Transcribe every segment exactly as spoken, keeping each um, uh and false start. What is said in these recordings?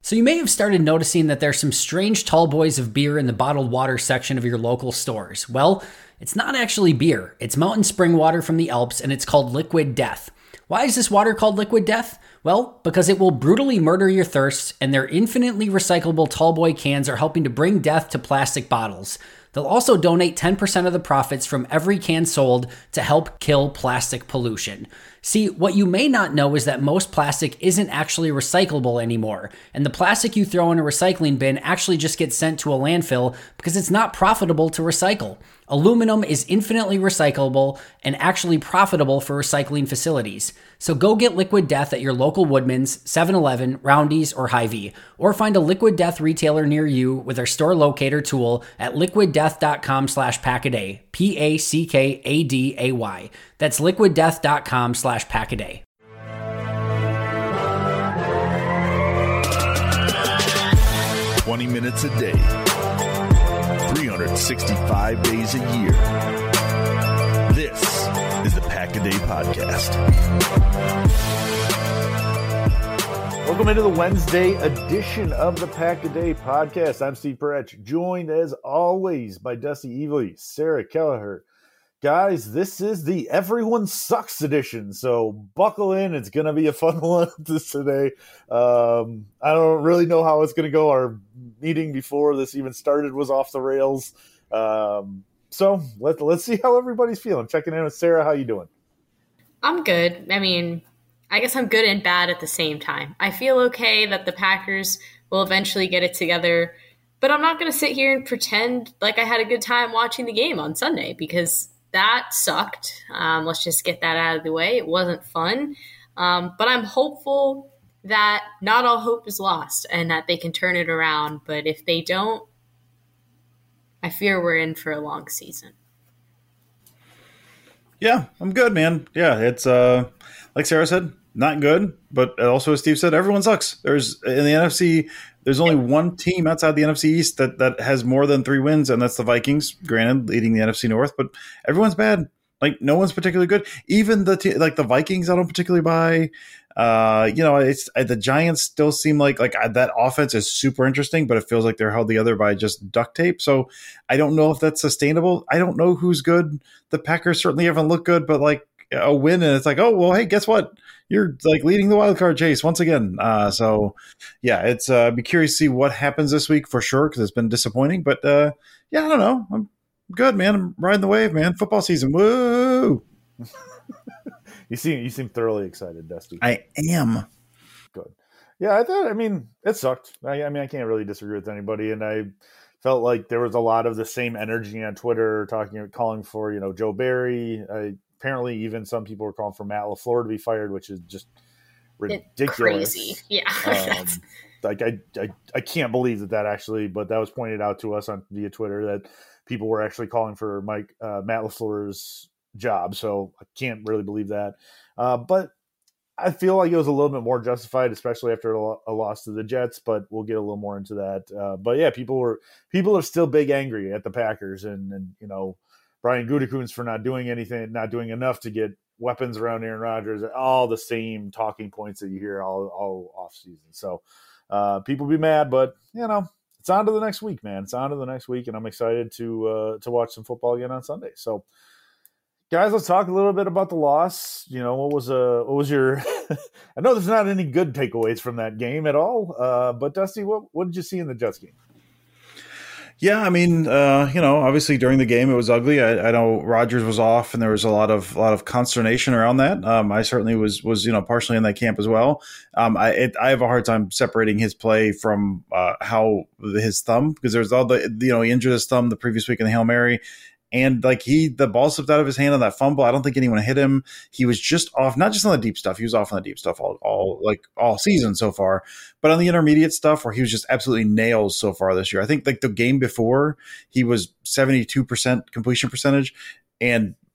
So you may have started noticing that there's some strange tall boys of beer in the bottled water section of your local stores. Well, it's not actually beer. It's mountain spring water from the Alps, and it's called Liquid Death. Why is this water called Liquid Death? Well, because it will brutally murder your thirst, and their infinitely recyclable tallboy cans are helping to bring death to plastic bottles. They'll also donate ten percent of the profits from every can sold to help kill plastic pollution. See, what you may not know is that most plastic isn't actually recyclable anymore, and the plastic you throw in a recycling bin actually just gets sent to a landfill because it's not profitable to recycle. Aluminum is infinitely recyclable and actually profitable for recycling facilities. So go get Liquid Death at your local Woodman's, seven eleven, Roundy's, or Hy-Vee, or find a Liquid Death retailer near you with our store locator tool at liquiddeath.com slash packaday, P A C K A D A Y. That's liquiddeath.com slash packaday. twenty minutes a day, three hundred sixty-five days a year. This is the Pack-A-Day Podcast. Welcome into the Wednesday edition of the Pack-A-Day Podcast. I'm Steve Perech, joined as always by Dusty Evely, Sarah Kelleher. Guys, this is the Everyone Sucks edition, so buckle in. It's going to be a fun one this today. Um, I don't really know how it's going to go. Our meeting before this even started was off the rails. Um, so let, let's see how everybody's feeling. Checking in with Sarah. How you doing? I'm good. I mean, I guess I'm good and bad at the same time. I feel okay that the Packers will eventually get it together, but I'm not going to sit here and pretend like I had a good time watching the game on Sunday because that sucked. Um, let's just get that out of the way. It wasn't fun. Um, but I'm hopeful that not all hope is lost and that they can turn it around. But if they don't, I fear we're in for a long season. Yeah, I'm good, man. Yeah, it's uh, like Sarah said, not good. But also, as Steve said, everyone sucks. There's in the N F C, there's only one team outside the N F C East that, that has more than three wins, and that's the Vikings, granted, leading the N F C North. But everyone's bad. Like, no one's particularly good. Even the te- like the Vikings, I don't particularly buy. Uh, you know, it's uh, the Giants still seem like like uh, that offense is super interesting, but it feels like they're held together by just duct tape. So I don't know if that's sustainable. I don't know who's good. The Packers certainly haven't looked good, but like a win, and it's like, oh well, hey, guess what? You're like leading the wild card chase once again. Uh, so yeah, it's uh, be curious to see what happens this week for sure because it's been disappointing. But uh, yeah, I don't know. I'm good, man. I'm riding the wave, man. Football season, woo! You seem you seem thoroughly excited, Dusty. I am. Good. Yeah, I thought. I mean, it sucked. I, I mean, I can't really disagree with anybody, and I felt like there was a lot of the same energy on Twitter, talking, calling for you know Joe Barry. I, apparently, even some people were calling for Matt LaFleur to be fired, which is just ridiculous. It's crazy. Yeah. um, like I, I, I can't believe that that actually, but that was pointed out to us on via Twitter that people were actually calling for Mike uh, Matt LaFleur's job. So I can't really believe that. Uh, but I feel like it was a little bit more justified, especially after a, a loss to the Jets, but we'll get a little more into that. Uh, but yeah, people were, people are still big angry at the Packers and, and, you know, Brian Gutekunst for not doing anything, not doing enough to get weapons around Aaron Rodgers, all the same talking points that you hear all, all off season. So uh, people be mad, but you know, it's on to the next week, man. It's on to the next week. And I'm excited to, uh, to watch some football again on Sunday. So, guys, let's talk a little bit about the loss. You know, what was uh, what was your? I know there's not any good takeaways from that game at all. Uh, but Dusty, what what did you see in the Jets game? Yeah, I mean, uh, you know, obviously during the game it was ugly. I, I know Rodgers was off, and there was a lot of a lot of consternation around that. Um, I certainly was was you know partially in that camp as well. Um, I it, I have a hard time separating his play from uh, how his thumb, because there's all the you know he injured his thumb the previous week in the Hail Mary. And like he, the ball slipped out of his hand on that fumble. I don't think anyone hit him. He was just off, not just on the deep stuff. He was off on the deep stuff all, all like all season so far, but on the intermediate stuff where he was just absolutely nails so far this year. I think like the game before he was seventy-two percent completion percentage, and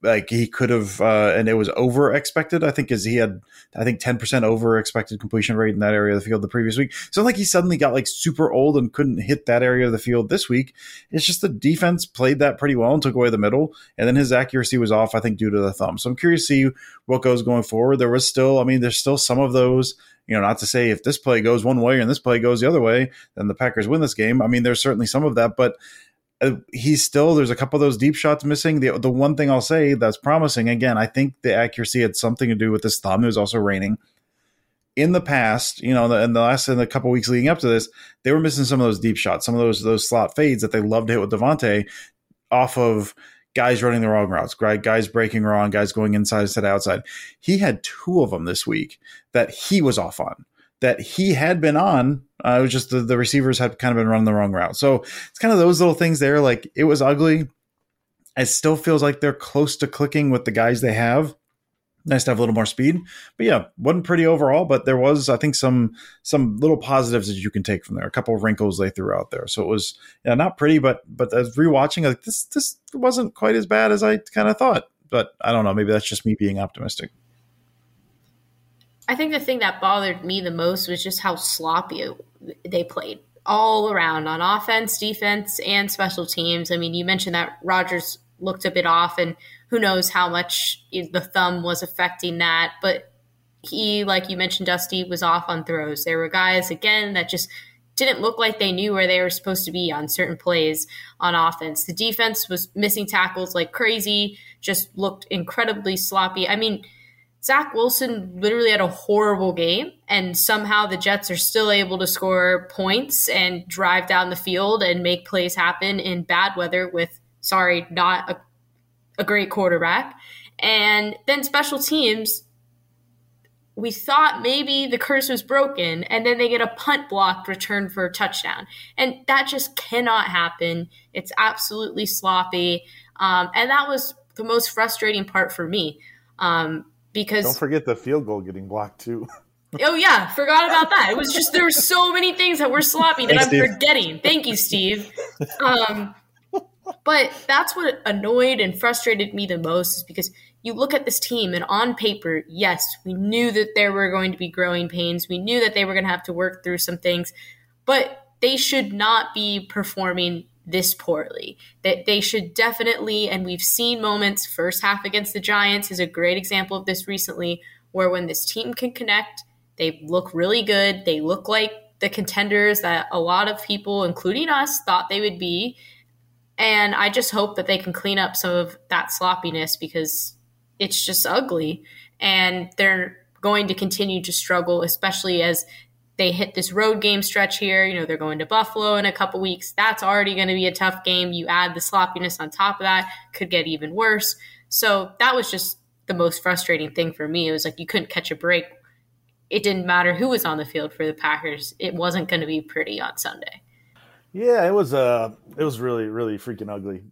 like he could have, uh, and it was over expected. I think because he had, I think ten percent over expected completion rate in that area of the field the previous week. So like he suddenly got like super old and couldn't hit that area of the field this week. It's just the defense played that pretty well and took away the middle, and then his accuracy was off, I think, due to the thumb. So I'm curious to see what goes going forward. There was still, I mean, there's still some of those. You know, not to say if this play goes one way and this play goes the other way, then the Packers win this game. I mean, there's certainly some of that, but he's still, there's a couple of those deep shots missing. The the one thing I'll say that's promising, again, I think the accuracy had something to do with this thumb. It was also raining. In the past, you know, in the last in the couple of weeks leading up to this, they were missing some of those deep shots, some of those those slot fades that they love to hit with Devontae off of guys running the wrong routes, guys breaking wrong, guys going inside instead of outside. He had two of them this week that he was off on, that he had been on. Uh, it was just the, the receivers had kind of been running the wrong route. So it's kind of those little things there. Like, it was ugly. It still feels like they're close to clicking with the guys they have. Nice to have a little more speed. But yeah, wasn't pretty overall, but there was, I think, some some little positives that you can take from there. A couple of wrinkles they threw out there. So it was, yeah, not pretty, but but as rewatching, like this this wasn't quite as bad as I kind of thought. But I don't know, maybe that's just me being optimistic. I think the thing that bothered me the most was just how sloppy they played all around on offense, defense, and special teams. I mean, you mentioned that Rodgers looked a bit off, and who knows how much the thumb was affecting that. But he, like you mentioned, Dusty, was off on throws. There were guys, again, that just didn't look like they knew where they were supposed to be on certain plays on offense. The defense was missing tackles like crazy, just looked incredibly sloppy. I mean, Zach Wilson literally had a horrible game, and somehow the Jets are still able to score points and drive down the field and make plays happen in bad weather with, sorry, not a, a great quarterback. And then special teams, we thought maybe the curse was broken, and then they get a punt blocked return for a touchdown. And that just cannot happen. It's absolutely sloppy. Um, and that was the most frustrating part for me. Um, Because don't forget the field goal getting blocked too. Oh yeah, forgot about that. It was just there were so many things that were sloppy that Thanks, I'm Steve. forgetting. Thank you, Steve. Um, but that's what annoyed and frustrated me the most, is because you look at this team and on paper, yes, we knew that there were going to be growing pains. We knew that they were going to have to work through some things, but they should not be performing this poorly. That they should definitely, and we've seen moments, first half against the Giants is a great example of this recently, where when this team can connect, they look really good. They look like the contenders that a lot of people, including us, thought they would be. And I just hope that they can clean up some of that sloppiness, because it's just ugly. And they're going to continue to struggle, especially as they hit this road game stretch here. You know, they're going to Buffalo in a couple weeks. That's already going to be a tough game. You add the sloppiness on top of that, could get even worse. So that was just the most frustrating thing for me. It was like you couldn't catch a break. It didn't matter who was on the field for the Packers. It wasn't going to be pretty on Sunday. Yeah, it was uh it was really, really freaking ugly.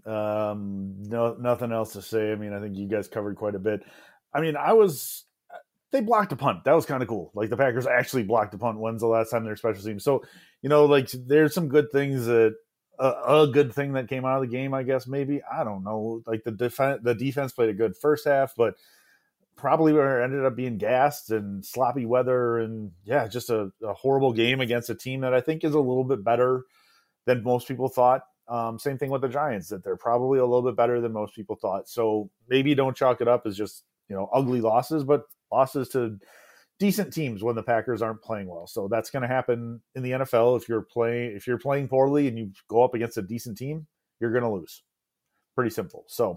Um, no, nothing else to say. I mean, I think you guys covered quite a bit. I mean, I was they blocked a punt. That was kind of cool. Like, the Packers actually blocked a punt. When's the last time their special teams? So, you know, like, there's some good things that uh, a good thing that came out of the game, I guess, maybe. I don't know. Like, the defense, the defense played a good first half, but probably ended up being gassed and sloppy weather. And yeah, just a, a horrible game against a team that I think is a little bit better than most people thought. Um, same thing with the Giants, that they're probably a little bit better than most people thought. So maybe don't chalk it up as just, you know, ugly losses, but losses to decent teams when the Packers aren't playing well. So that's going to happen in the N F L. If you're playing, if you're playing poorly and you go up against a decent team, you're going to lose. Pretty simple. So,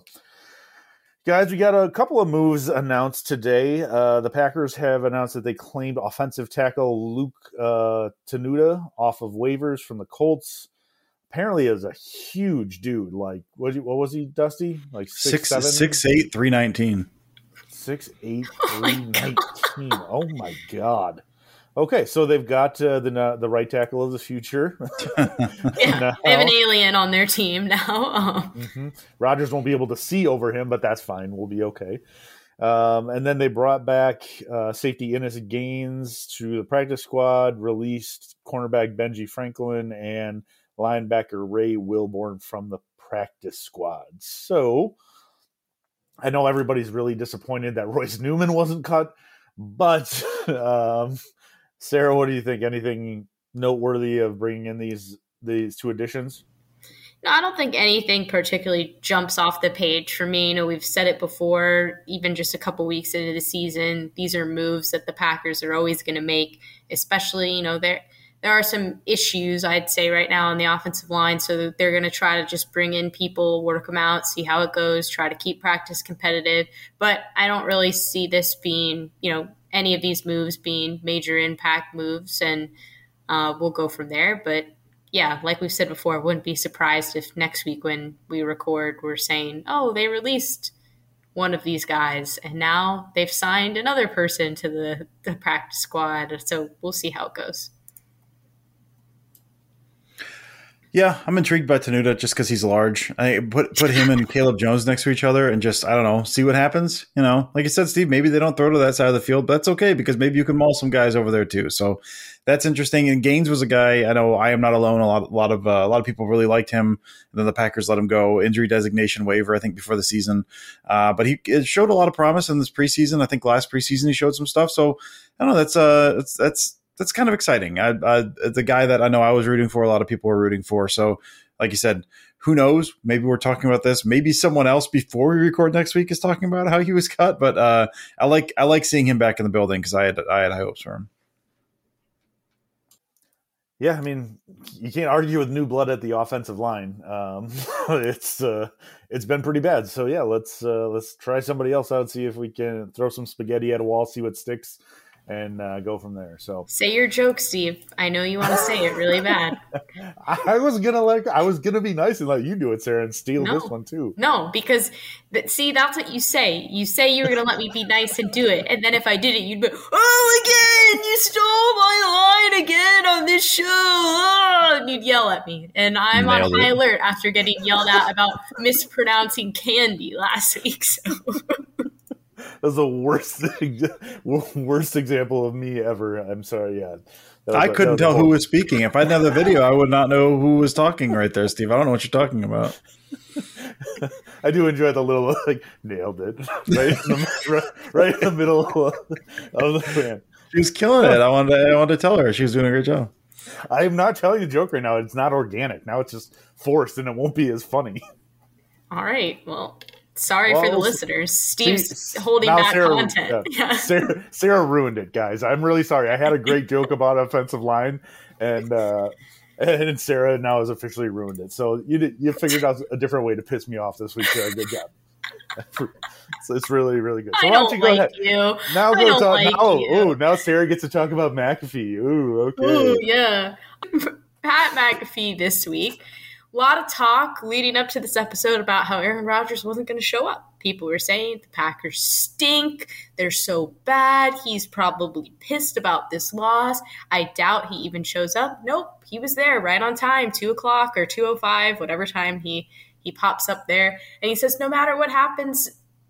guys, we got a couple of moves announced today. Uh, the Packers have announced that they claimed offensive tackle Luke uh, Tenuta off of waivers from the Colts. Apparently, is a huge dude. Like, what, what was he, Dusty? Like six, six seven? six eight, three nineteen. Six eight three nineteen. Oh my God. Okay, so they've got uh, the uh, the right tackle of the future. Yeah, they have an alien on their team now. Um. Mm-hmm. Rodgers won't be able to see over him, but that's fine. We'll be okay. Um, and then they brought back uh, safety Ennis Gaines to the practice squad, released cornerback Benji Franklin, and linebacker Ray Wilborn from the practice squad. So I know everybody's really disappointed that Royce Newman wasn't cut, but um, Sarah, what do you think? Anything noteworthy of bringing in these these two additions? No, I don't think anything particularly jumps off the page for me. You know, we've said it before, even just a couple weeks into the season, these are moves that the Packers are always going to make, especially, you know, there there are some issues, I'd say, right now on the offensive line. So they're going to try to just bring in people, work them out, see how it goes, try to keep practice competitive. But I don't really see this being, you know, any of these moves being major impact moves, and uh, we'll go from there. But yeah, like we've said before, I wouldn't be surprised if next week when we record, we're saying, oh, they released one of these guys, and now they've signed another person to the, the practice squad. So we'll see how it goes. Yeah, I'm intrigued by Tenuta just because he's large. I put put him and Caleb Jones next to each other and just, I don't know, see what happens. You know, like you said, Steve, maybe they don't throw to that side of the field, but that's okay because maybe you can maul some guys over there too. So that's interesting. And Gaines was a guy, I know I am not alone. A lot, a lot of uh, a lot of people really liked him. And then the Packers let him go. Injury designation waiver, I think, before the season. Uh, but he it showed a lot of promise in this preseason. I think last preseason he showed some stuff. So I don't know. That's uh, that's that's. That's kind of exciting. I, I, the guy that I know I was rooting for, a lot of people were rooting for. So, like you said, who knows? Maybe we're talking about this. Maybe someone else before we record next week is talking about how he was cut. But uh, I like I like seeing him back in the building because I had I had high hopes for him. Yeah, I mean, you can't argue with new blood at the offensive line. Um, it's uh, it's been pretty bad. So yeah, let's uh, let's try somebody else out, see if we can throw some spaghetti at a wall, see what sticks, and uh, go from there. So say your joke, Steve. I know you want to say it really bad. I was gonna like I was gonna be nice and let you do it, Sarah, and steal no, this one too. No, because th- see, that's what you say. You say you were gonna let me be nice and do it, and then if I did it, you'd be, oh, again, you stole my line again on this show, oh, and you'd yell at me. And I'm Nailed on high it. alert after getting yelled at about mispronouncing candy last week. So. That's the worst worst example of me ever. I'm sorry. Yeah, was, I couldn't tell who was speaking. If I didn't have the video, I would not know who was talking right there, Steve. I don't know what you're talking about. I do enjoy the little like nailed it right in the, right, right in the middle of the fan. She was killing it. I wanted to, I wanted to tell her she was doing a great job. I'm not telling you a joke right now. It's not organic. Now it's just forced, and it won't be as funny. All right. Well. Sorry well, for the listeners. Steve's see, holding back Sarah, content. Yeah. Yeah. Sarah, Sarah ruined it, guys. I'm really sorry. I had a great joke about offensive line, and uh, and Sarah now has officially ruined it. So you you figured out a different way to piss me off this week, Sarah. Good job. So it's really, really good. So I why don't, don't you go like ahead? You. Now I go don't talk. like Now, you. Ooh, now Sarah gets to talk about McAfee. Ooh, okay. Ooh, yeah. Pat McAfee this week. A lot of talk leading up to this episode about how Aaron Rodgers wasn't going to show up. People were saying the Packers stink. They're so bad. He's probably pissed about this loss. I doubt he even shows up. Nope, he was there right on time, two o'clock or two oh five, whatever time he, he pops up there. And he says no matter what happens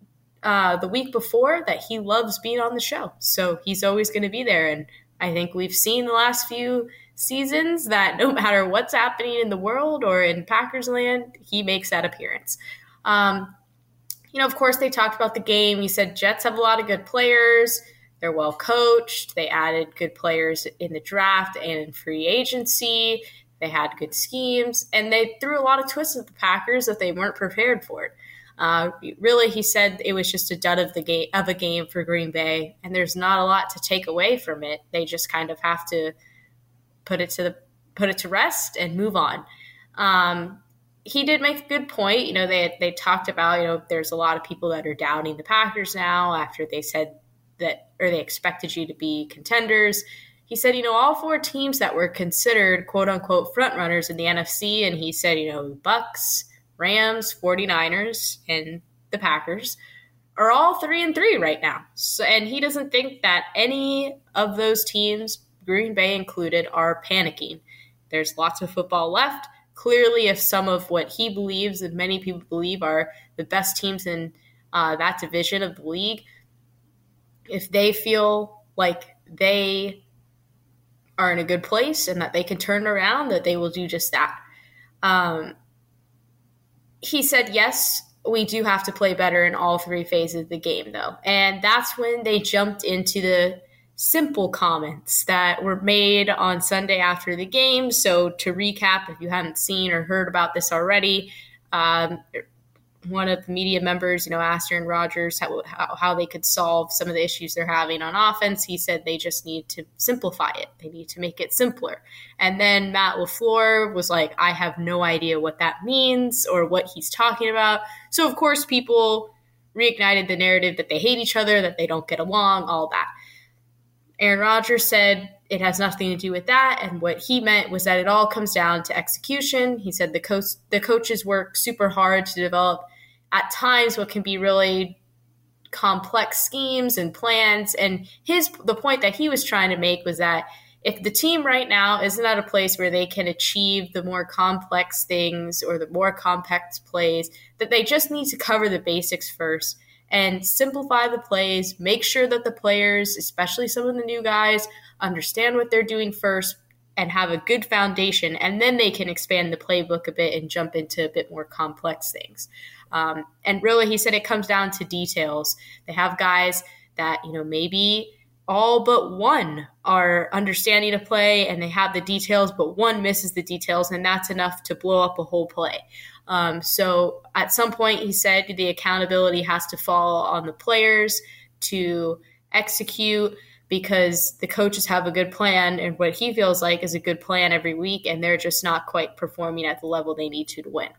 uh, the week before, that he loves being on the show. So he's always going to be there. And I think we've seen the last few seasons that no matter what's happening in the world or in Packers land, he makes that appearance. Um, you know, of course, they talked about the game. He said Jets have a lot of good players. They're well coached. They added good players in the draft and in free agency. They had good schemes, and they threw a lot of twists at the Packers that they weren't prepared for. Uh, really, he said it was just a dud of the game of a game for Green Bay, and there's not a lot to take away from it. They just kind of have to put it to the put it to rest and move on. Um, he did make a good point. You know, they they talked about, you know, there's a lot of people that are doubting the Packers now after they said that, or they expected you to be contenders. He said, you know, all four teams that were considered quote unquote front runners in the N F C, and he said, you know, Bucks, Rams, 49ers, and the Packers are all three and three right now. So, and he doesn't think that any of those teams, Green Bay included, are panicking. There's lots of football left. Clearly, if some of what he believes and many people believe are the best teams in uh, that division of the league, if they feel like they are in a good place and that they can turn around, that they will do just that. Um, he said, yes, we do have to play better in all three phases of the game, though. And that's when they jumped into the simple comments that were made on Sunday after the game. So to recap, if you haven't seen or heard about this already, um, one of the media members, you know, asked Aaron Rodgers how, how, how they could solve some of the issues they're having on offense. He said they just need to simplify it. They need to make it simpler. And then Matt LaFleur was like, I have no idea what that means or what he's talking about. So, of course, people reignited the narrative that they hate each other, that they don't get along, all that. Aaron Rodgers said it has nothing to do with that, and what he meant was that it all comes down to execution. He said the coach, the coaches work super hard to develop, at times, what can be really complex schemes and plans. And his the point that he was trying to make was that if the team right now isn't at a place where they can achieve the more complex things or the more complex plays, that they just need to cover the basics first and simplify the plays, make sure that the players, especially some of the new guys, understand what they're doing first and have a good foundation, and then they can expand the playbook a bit and jump into a bit more complex things. Um, and really, he said it comes down to details. They have guys that, you know, maybe all but one are understanding a play and they have the details, but one misses the details, and that's enough to blow up a whole play. Um, so at some point, he said the accountability has to fall on the players to execute, because the coaches have a good plan and what he feels like is a good plan every week, and they're just not quite performing at the level they need to to win.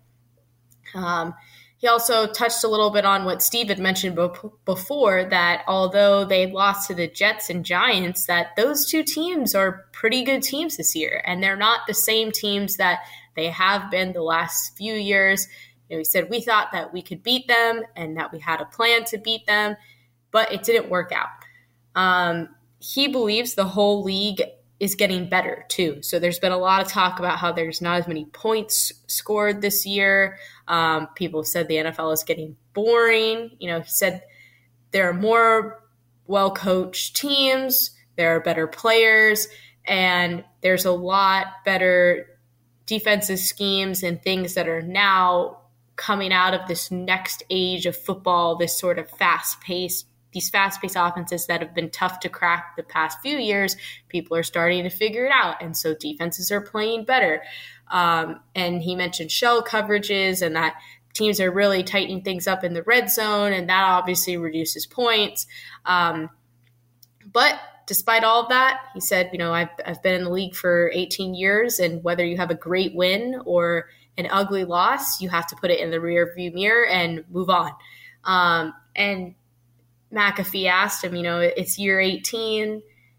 Um, he also touched a little bit on what Steve had mentioned before, that although they lost to the Jets and Giants, that those two teams are pretty good teams this year, and they're not the same teams that they have been the last few years. You know, he said, we thought that we could beat them and that we had a plan to beat them, but it didn't work out. Um, he believes the whole league is getting better too. So there's been a lot of talk about how there's not as many points scored this year. Um, people have said the N F L is getting boring. You know, he said there are more well-coached teams, there are better players, and there's a lot better defensive schemes and things that are now coming out of this next age of football, this sort of fast-paced, these fast-paced offenses that have been tough to crack the past few years. People are starting to figure it out, and so defenses are playing better. Um, and he mentioned shell coverages and that teams are really tightening things up in the red zone, and that obviously reduces points. Um, but despite all of that, he said, you know, I've, I've been in the league for eighteen years, and whether you have a great win or an ugly loss, you have to put it in the rearview mirror and move on. Um, and McAfee asked him, you know, it's year eighteen.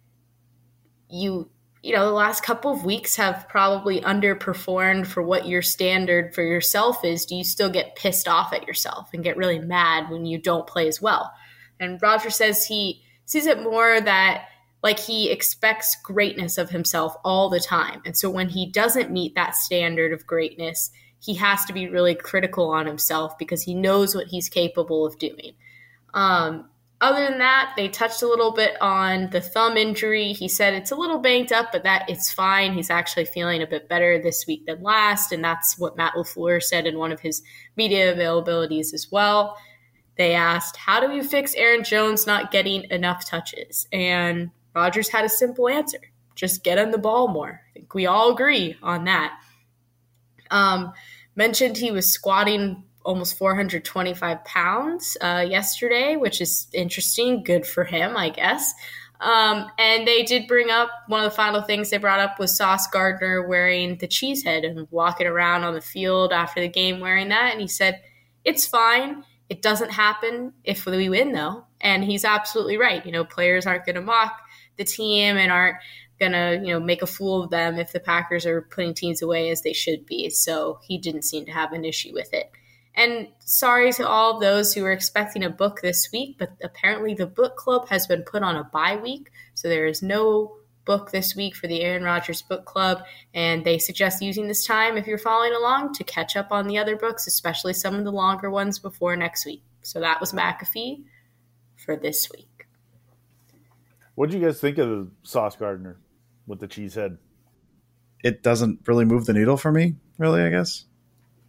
You, you know, the last couple of weeks have probably underperformed for what your standard for yourself is. Do you still get pissed off at yourself and get really mad when you don't play as well? And Rodgers says he sees it more that like he expects greatness of himself all the time. And so when he doesn't meet that standard of greatness, he has to be really critical on himself because he knows what he's capable of doing. Um, other than that, they touched a little bit on the thumb injury. He said it's a little banged up, but that it's fine. He's actually feeling a bit better this week than last. And that's what Matt LaFleur said in one of his media availabilities as well. They asked, how do you fix Aaron Jones not getting enough touches? And Rodgers had a simple answer. Just get him the ball more. I think we all agree on that. Um, mentioned he was squatting almost four hundred twenty-five pounds uh, yesterday, which is interesting. Good for him, I guess. Um, and they did bring up, one of the final things they brought up was Sauce Gardner wearing the cheese head and walking around on the field after the game wearing that. And he said, it's fine. It doesn't happen if we win, though. And he's absolutely right. You know, players aren't going to mock the team and aren't going to, you know, make a fool of them if the Packers are putting teams away as they should be. So he didn't seem to have an issue with it. And sorry to all of those who were expecting a book this week, but apparently the book club has been put on a bye week. So there is no book this week for the Aaron Rodgers Book Club. And they suggest using this time, if you're following along, to catch up on the other books, especially some of the longer ones before next week. So that was McAfee for this week. What did you guys think of the Sauce Gardner with the cheese head? It doesn't really move the needle for me, really, I guess.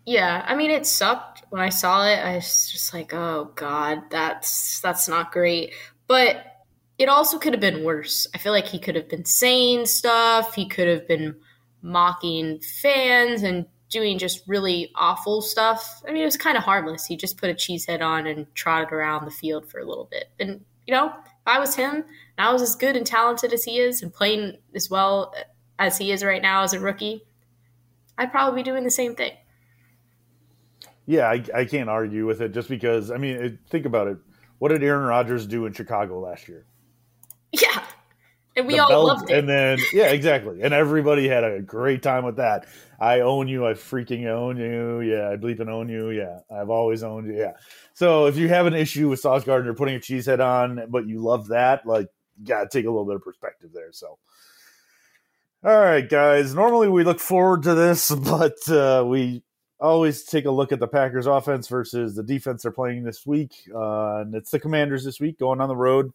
Yeah, I mean, it sucked when I saw it. I was just like, oh God, that's that's not great. But it also could have been worse. I feel like he could have been saying stuff. He could have been mocking fans and doing just really awful stuff. I mean, it was kind of harmless. He just put a cheese head on and trotted around the field for a little bit. And, you know, if I was him and I was as good and talented as he is and playing as well as he is right now as a rookie, I'd probably be doing the same thing. Yeah, I, I can't argue with it just because, I mean, it, think about it. What did Aaron Rodgers do in Chicago last year? Yeah. And we The all belt, loved it. And then, yeah, exactly. And everybody had a great time with that. I own you. I freaking own you. Yeah, I bleep and own you. Yeah, I've always owned you. Yeah. So if you have an issue with Sauce Gardner putting a cheese head on, but you love that, like, you got to take a little bit of perspective there. So, all right, guys. Normally we look forward to this, but uh, we always take a look at the Packers offense versus the defense they're playing this week. Uh, and it's the Commanders this week going on the road.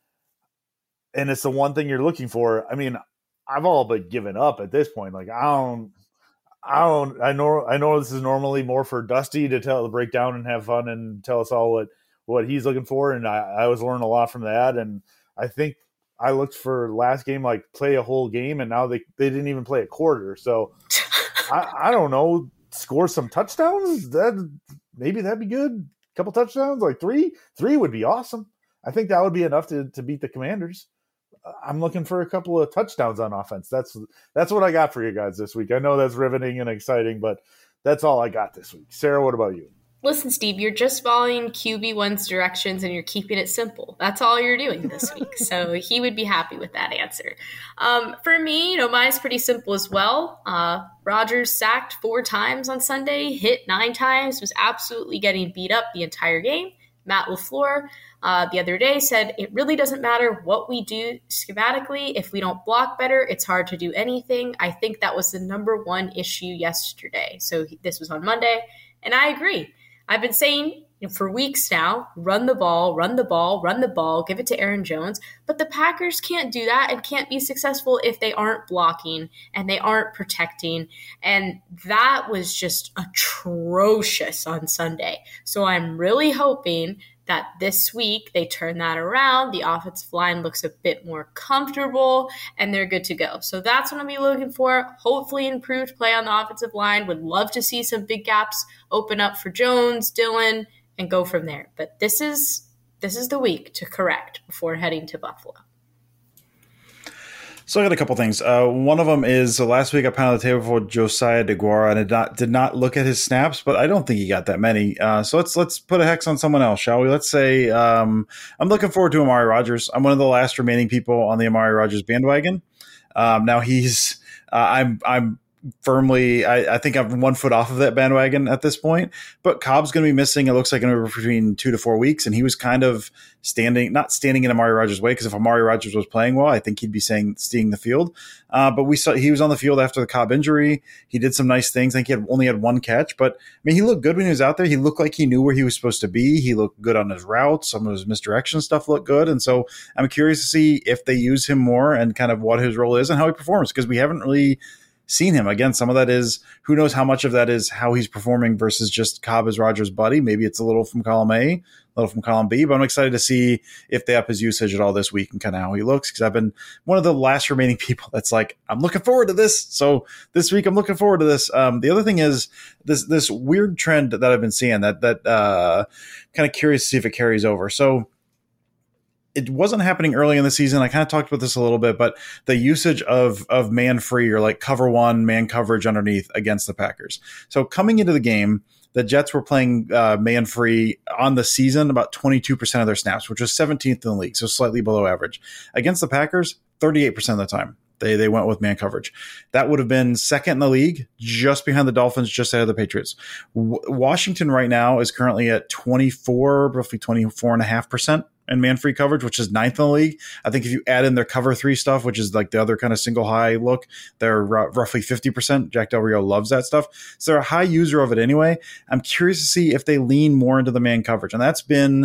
And it's the one thing you're looking for. I mean, I've all but given up at this point. Like, I don't, I don't, I know, I know this is normally more for Dusty to tell, to break down and have fun and tell us all what, what he's looking for. And I, I was learning a lot from that. And I think I looked for last game, like play a whole game, and now they, they didn't even play a quarter. So I, I don't know, score some touchdowns. That maybe that'd be good. A couple touchdowns, like three, three would be awesome. I think that would be enough to, to beat the Commanders. I'm looking for a couple of touchdowns on offense. That's that's what I got for you guys this week. I know that's riveting and exciting, but that's all I got this week. Sarah, what about you? Listen, Steve, you're just following Q B one's directions and you're keeping it simple. That's all you're doing this week. So he would be happy with that answer. Um, for me, you know, mine's pretty simple as well. Uh, Rodgers sacked four times on Sunday, hit nine times, was absolutely getting beat up the entire game. Matt LaFleur uh, the other day said, it really doesn't matter what we do schematically. If we don't block better, it's hard to do anything. I think that was the number one issue yesterday. So this was on Monday, and I agree. I've been saying you know, for weeks now, run the ball, run the ball, run the ball, give it to Aaron Jones. But the Packers can't do that and can't be successful if they aren't blocking and they aren't protecting. And that was just atrocious on Sunday. So I'm really hoping that this week they turn that around. The offensive line looks a bit more comfortable and they're good to go. So that's what I'll be looking for. Hopefully improved play on the offensive line. Would love to see some big gaps open up for Jones, Dillon, and go from there. But this is this is the week to correct before heading to Buffalo. So I got a couple things. Uh, one of them is uh, last week I pounded the table for Josiah DeGuara and I did not, did not look at his snaps, but I don't think he got that many. Uh, so let's let's put a hex on someone else, shall we? Let's say um, I'm looking forward to Amari Rodgers. I'm one of the last remaining people on the Amari Rodgers bandwagon. Um, now he's uh, I'm I'm. firmly, I, I think I'm one foot off of that bandwagon at this point. But Cobb's going to be missing, it looks like, anywhere between two to four weeks. And he was kind of standing, not standing in Amari Rodgers' way, because if Amari Rodgers was playing well, I think he'd be saying, seeing the field. Uh, but we saw he was on the field after the Cobb injury. He did some nice things. I think he had only had one catch. But, I mean, he looked good when he was out there. He looked like he knew where he was supposed to be. He looked good on his routes. Some of his misdirection stuff looked good. And so I'm curious to see if they use him more and kind of what his role is and how he performs, because we haven't really seen him. Again, some of that is, who knows how much of that is how he's performing versus just Cobb as Rodgers' buddy. Maybe it's a little from column A, a little from column B, but I'm excited to see if they up his usage at all this week and kind of how he looks, because I've been one of the last remaining people that's like, I'm looking forward to this. So this week I'm looking forward to this. Um, the other thing is this this weird trend that I've been seeing that, that uh, kind of curious to see if it carries over. So it wasn't happening early in the season. I kind of talked about this a little bit, but the usage of of man free or like cover one man coverage underneath against the Packers. So coming into the game, the Jets were playing uh, man free on the season about twenty-two percent of their snaps, which was seventeenth in the league, so slightly below average. Against the Packers, thirty-eight percent of the time they they went with man coverage. That would have been second in the league, just behind the Dolphins, just ahead of the Patriots. W- Washington right now is currently at twenty-four, roughly twenty-four point five percent. And man-free coverage, which is ninth in the league. I think if you add in their cover three stuff, which is like the other kind of single high look, they're r- roughly fifty percent. Jack Del Rio loves that stuff. So they're a high user of it anyway. I'm curious to see if they lean more into the man coverage. And that's been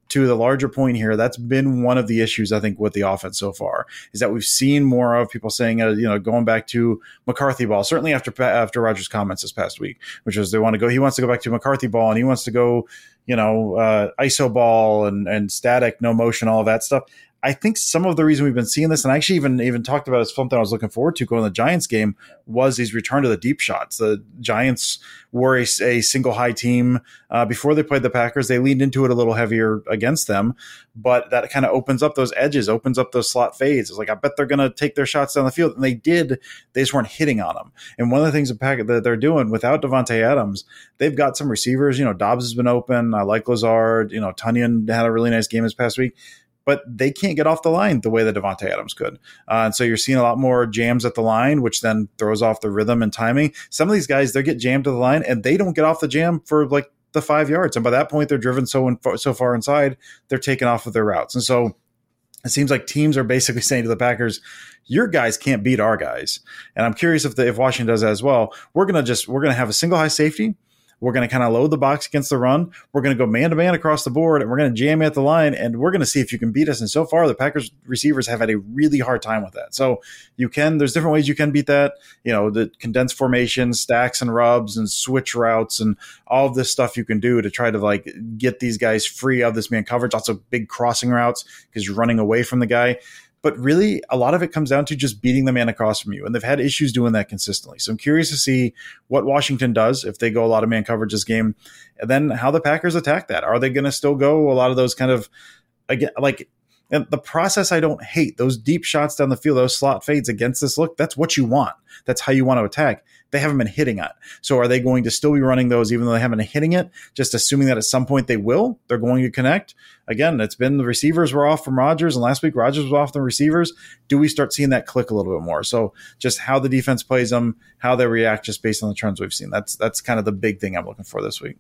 to the larger point here, that's been one of the issues, I think, with the offense so far, is that we've seen more of people saying, uh, you know, going back to McCarthy ball, certainly after after Rodgers' comments this past week, which was they want to go, he wants to go back to McCarthy ball, and he wants to go, you know, uh, I S O ball and, and static, no motion, all of that stuff. I think some of the reason we've been seeing this, and I actually even even talked about it as something I was looking forward to going to the Giants game, was his return to the deep shots. The Giants were a, a single high team uh, before they played the Packers. They leaned into it a little heavier against them, but that kind of opens up those edges, opens up those slot fades. It's like, I bet they're going to take their shots down the field, and they did. They just weren't hitting on them. And one of the things that they're doing without Devontae Adams, they've got some receivers. You know, Dobbs has been open. I like Lazard. You know, Tunyon had a really nice game this past week. But they can't get off the line the way that Devontae Adams could. Uh, and so you're seeing a lot more jams at the line, which then throws off the rhythm and timing. Some of these guys, they get jammed to the line, and they don't get off the jam for like the five yards. And by that point, they're driven so in, so far inside, they're taken off of their routes. And so it seems like teams are basically saying to the Packers, your guys can't beat our guys. And I'm curious if the, if Washington does that as well. We're going to just, we're going to have a single high safety. We're going to kind of load the box against the run. We're going to go man-to-man across the board, and we're going to jam you at the line, and we're going to see if you can beat us. And so far, the Packers receivers have had a really hard time with that. So you can – there's different ways you can beat that. You know, the condensed formation, stacks and rubs and switch routes and all of this stuff you can do to try to, like, get these guys free of this man coverage. Also big crossing routes because you're running away from the guy. But really, a lot of it comes down to just beating the man across from you. And they've had issues doing that consistently. So I'm curious to see what Washington does if they go a lot of man coverage this game. And then how the Packers attack that. Are they going to still go a lot of those kind of, again, like, and the process I don't hate. Those deep shots down the field, those slot fades against this look, that's what you want. That's how you want to attack. They haven't been hitting it. So are they going to still be running those even though they haven't been hitting it? Just assuming that at some point they will, they're going to connect. Again, it's been the receivers were off from Rodgers, and last week Rodgers was off the receivers. Do we start seeing that click a little bit more? So just how the defense plays them, how they react just based on the trends we've seen. That's that's kind of the big thing I'm looking for this week.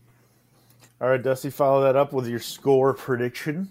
All right, Dusty, follow that up with your score prediction.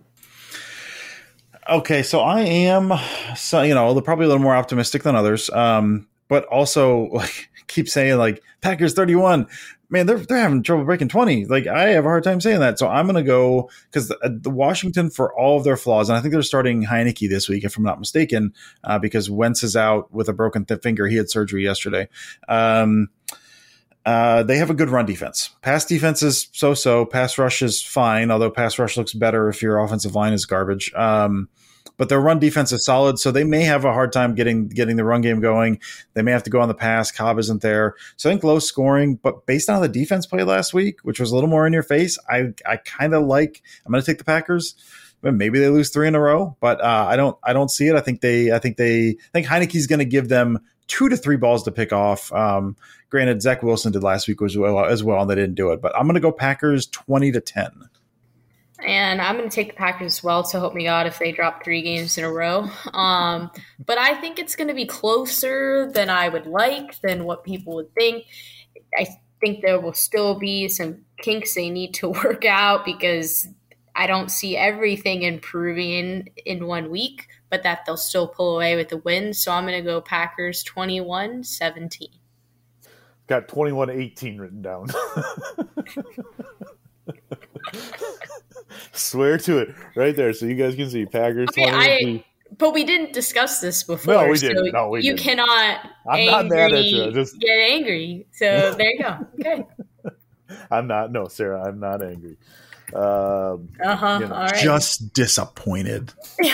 Okay, so I am, so you know, probably a little more optimistic than others, um, but also like keep saying like Packers thirty-one. Man, they're they're having trouble breaking twenty. Like I have a hard time saying that, so I'm going to go because the, the Washington, for all of their flaws, and I think they're starting Heineke this week, if I'm not mistaken, uh, because Wentz is out with a broken th- finger. He had surgery yesterday. Um, Uh, they have a good run defense. Pass defense is so-so. Pass rush is fine, although pass rush looks better if your offensive line is garbage. Um, but their run defense is solid, so they may have a hard time getting getting the run game going. They may have to go on the pass. Cobb isn't there. So I think low scoring, but based on how the defense played last week, which was a little more in your face, I I kind of like – I'm going to take the Packers. Maybe they lose three in a row, but uh, I don't I don't see it. I think they I think they I think Heineke's going to give them two to three balls to pick off. Um, granted, Zach Wilson did last week as well, as well, and they didn't do it. But I'm going to go Packers twenty to ten. And I'm going to take the Packers as well, so help me God if they drop three games in a row. Um, but I think it's going to be closer than I would like, than what people would think. I think there will still be some kinks they need to work out because I don't see everything improving in one week, but that they'll still pull away with the win. So I'm going to go Packers twenty-one seventeen. Got twenty-one eighteen written down. Swear to it right there so you guys can see Packers. Okay, I, but we didn't discuss this before. No, we didn't. So no, we you didn't. cannot I'm angry, not mad at you. Just... get angry. So there you go. Okay. I'm not. No, Sarah, I'm not angry. Um, uh-huh. You know. All right. Just disappointed.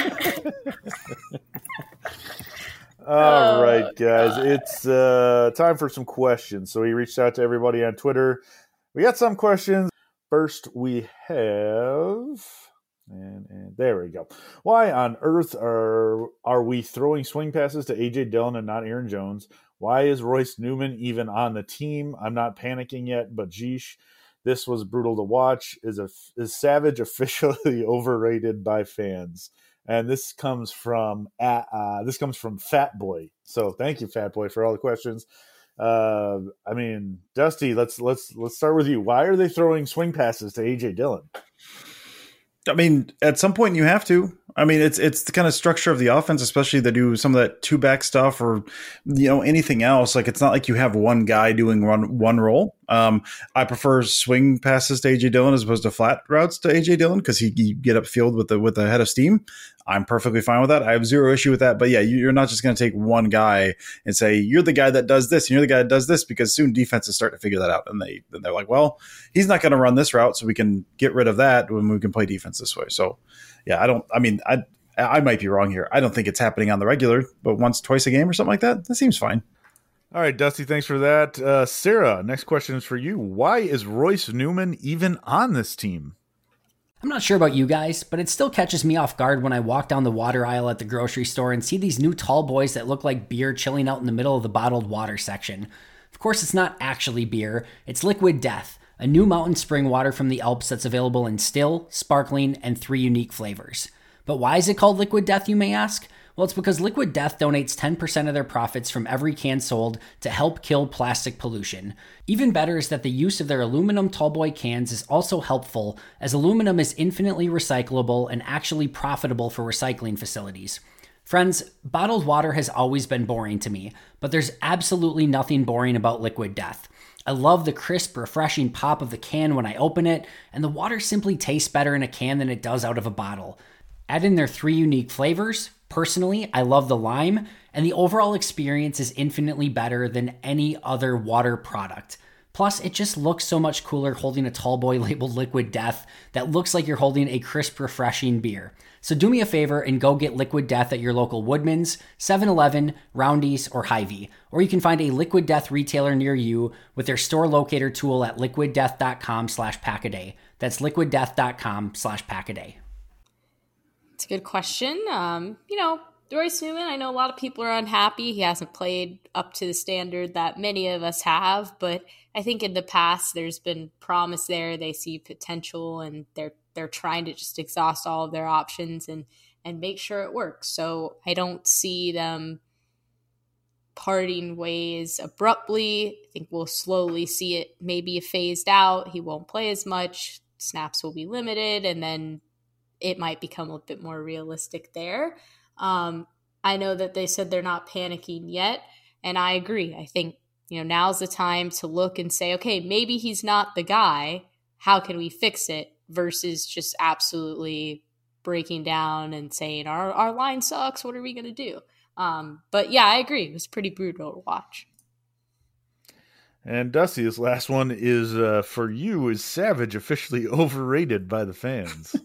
All oh, right, guys. God. It's uh, time for some questions. So we reached out to everybody on Twitter. We got some questions. First, we have, and, and there we go. Why on earth are are we throwing swing passes to A J Dillon and not Aaron Jones? Why is Royce Newman even on the team? I'm not panicking yet, but geesh, this was brutal to watch. Is a is Savage officially overrated by fans? And this comes from uh, this comes from Fat Boy. So thank you, Fat Boy, for all the questions. Uh, I mean, Dusty, let's let's let's start with you. Why are they throwing swing passes to A J Dillon? I mean, at some point you have to. I mean, it's it's the kind of structure of the offense, especially to do some of that two back stuff or you know anything else. Like it's not like you have one guy doing one one role. Um, I prefer swing passes to A J Dillon as opposed to flat routes to A J Dillon because he you get upfield with the with the head of steam. I'm perfectly fine with that. I have zero issue with that. But yeah, you're not just going to take one guy and say you're the guy that does this and you're the guy that does this, because soon defenses start to figure that out, and they and they're like, well, he's not going to run this route, so we can get rid of that when we can play defense this way. So yeah, I don't. I mean, I I might be wrong here. I don't think it's happening on the regular, but once, twice a game or something like that, that seems fine. All right, Dusty, thanks for that. Uh, Sarah, next question is for you. Why is Royce Newman even on this team? I'm not sure about you guys, but it still catches me off guard when I walk down the water aisle at the grocery store and see these new tall boys that look like beer chilling out in the middle of the bottled water section. Of course, it's not actually beer. It's Liquid Death, a new mountain spring water from the Alps that's available in still, sparkling, and three unique flavors. But why is it called Liquid Death, you may ask? Well, it's because Liquid Death donates ten percent of their profits from every can sold to help kill plastic pollution. Even better is that the use of their aluminum tallboy cans is also helpful, as aluminum is infinitely recyclable and actually profitable for recycling facilities. Friends, bottled water has always been boring to me, but there's absolutely nothing boring about Liquid Death. I love the crisp, refreshing pop of the can when I open it, and the water simply tastes better in a can than it does out of a bottle. Add in their three unique flavors. Personally, I love the lime, and the overall experience is infinitely better than any other water product. Plus, it just looks so much cooler holding a tallboy labeled Liquid Death that looks like you're holding a crisp, refreshing beer. So do me a favor and go get Liquid Death at your local Woodman's, seven eleven, Roundy's, or Hy-Vee. Or you can find a Liquid Death retailer near you with their store locator tool at liquiddeath.com slash packaday. That's liquiddeath.com slash packaday. It's a good question. Um, you know, Royce Newman, I know a lot of people are unhappy. He hasn't played up to the standard that many of us have, but I think in the past there's been promise there. They see potential, and they're they're trying to just exhaust all of their options and and make sure it works. So I don't see them parting ways abruptly. I think we'll slowly see it maybe phased out. He won't play as much. Snaps will be limited, and then it might become a bit more realistic there. Um, I know that they said they're not panicking yet, and I agree. I think, you know, now's the time to look and say, okay, maybe he's not the guy. How can we fix it? Versus just absolutely breaking down and saying, our, our line sucks. What are we going to do? Um, but yeah, I agree. It was pretty brutal to watch. And Dusty, this last one is uh, for you. Is Savage officially overrated by the fans?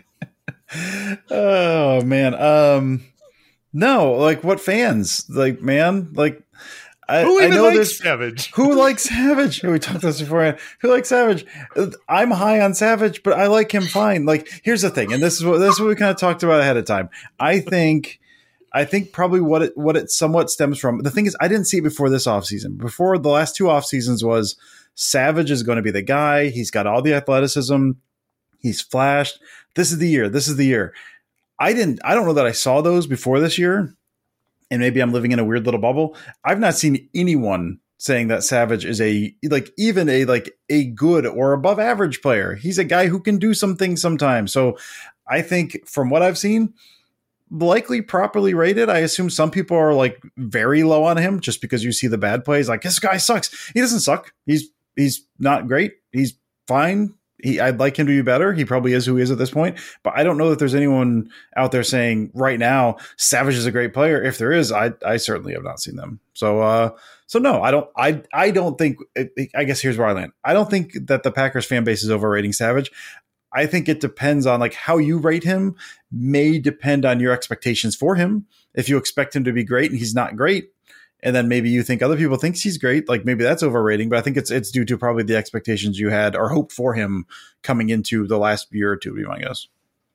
Oh man, um, no. Like, what fans? Like, man, like I, who even I know likes there's Savage? Who likes Savage? We talked about this beforehand. Who likes Savage? I'm high on Savage, but I like him fine. Like, here's the thing, and this is what this is what we kind of talked about ahead of time. I think. I think probably what it what it somewhat stems from. The thing is, I didn't see it before this offseason. Before the last two off seasons was Savage is going to be the guy. He's got all the athleticism. He's flashed. This is the year. This is the year. I didn't. I don't know that I saw those before this year, and maybe I'm living in a weird little bubble. I've not seen anyone saying that Savage is a like even a like a good or above average player. He's a guy who can do some things sometimes. So I think from what I've seen, likely properly rated. I assume some people are like very low on him just because you see the bad plays. Like, this guy sucks. He doesn't suck. He's he's not great. He's fine. He, I'd like him to be better. He probably is who he is at this point, but I don't know that there's anyone out there saying right now Savage is a great player. If there is, I I certainly have not seen them. So uh, so no, I don't. I I don't think. I guess here's where I land. I don't think that the Packers fan base is overrating Savage. I think it depends on like how you rate him. May depend on your expectations for him. If you expect him to be great and he's not great, and then maybe you think other people think he's great, like maybe that's overrating. But I think it's it's due to probably the expectations you had or hoped for him coming into the last year or two, would be my guess.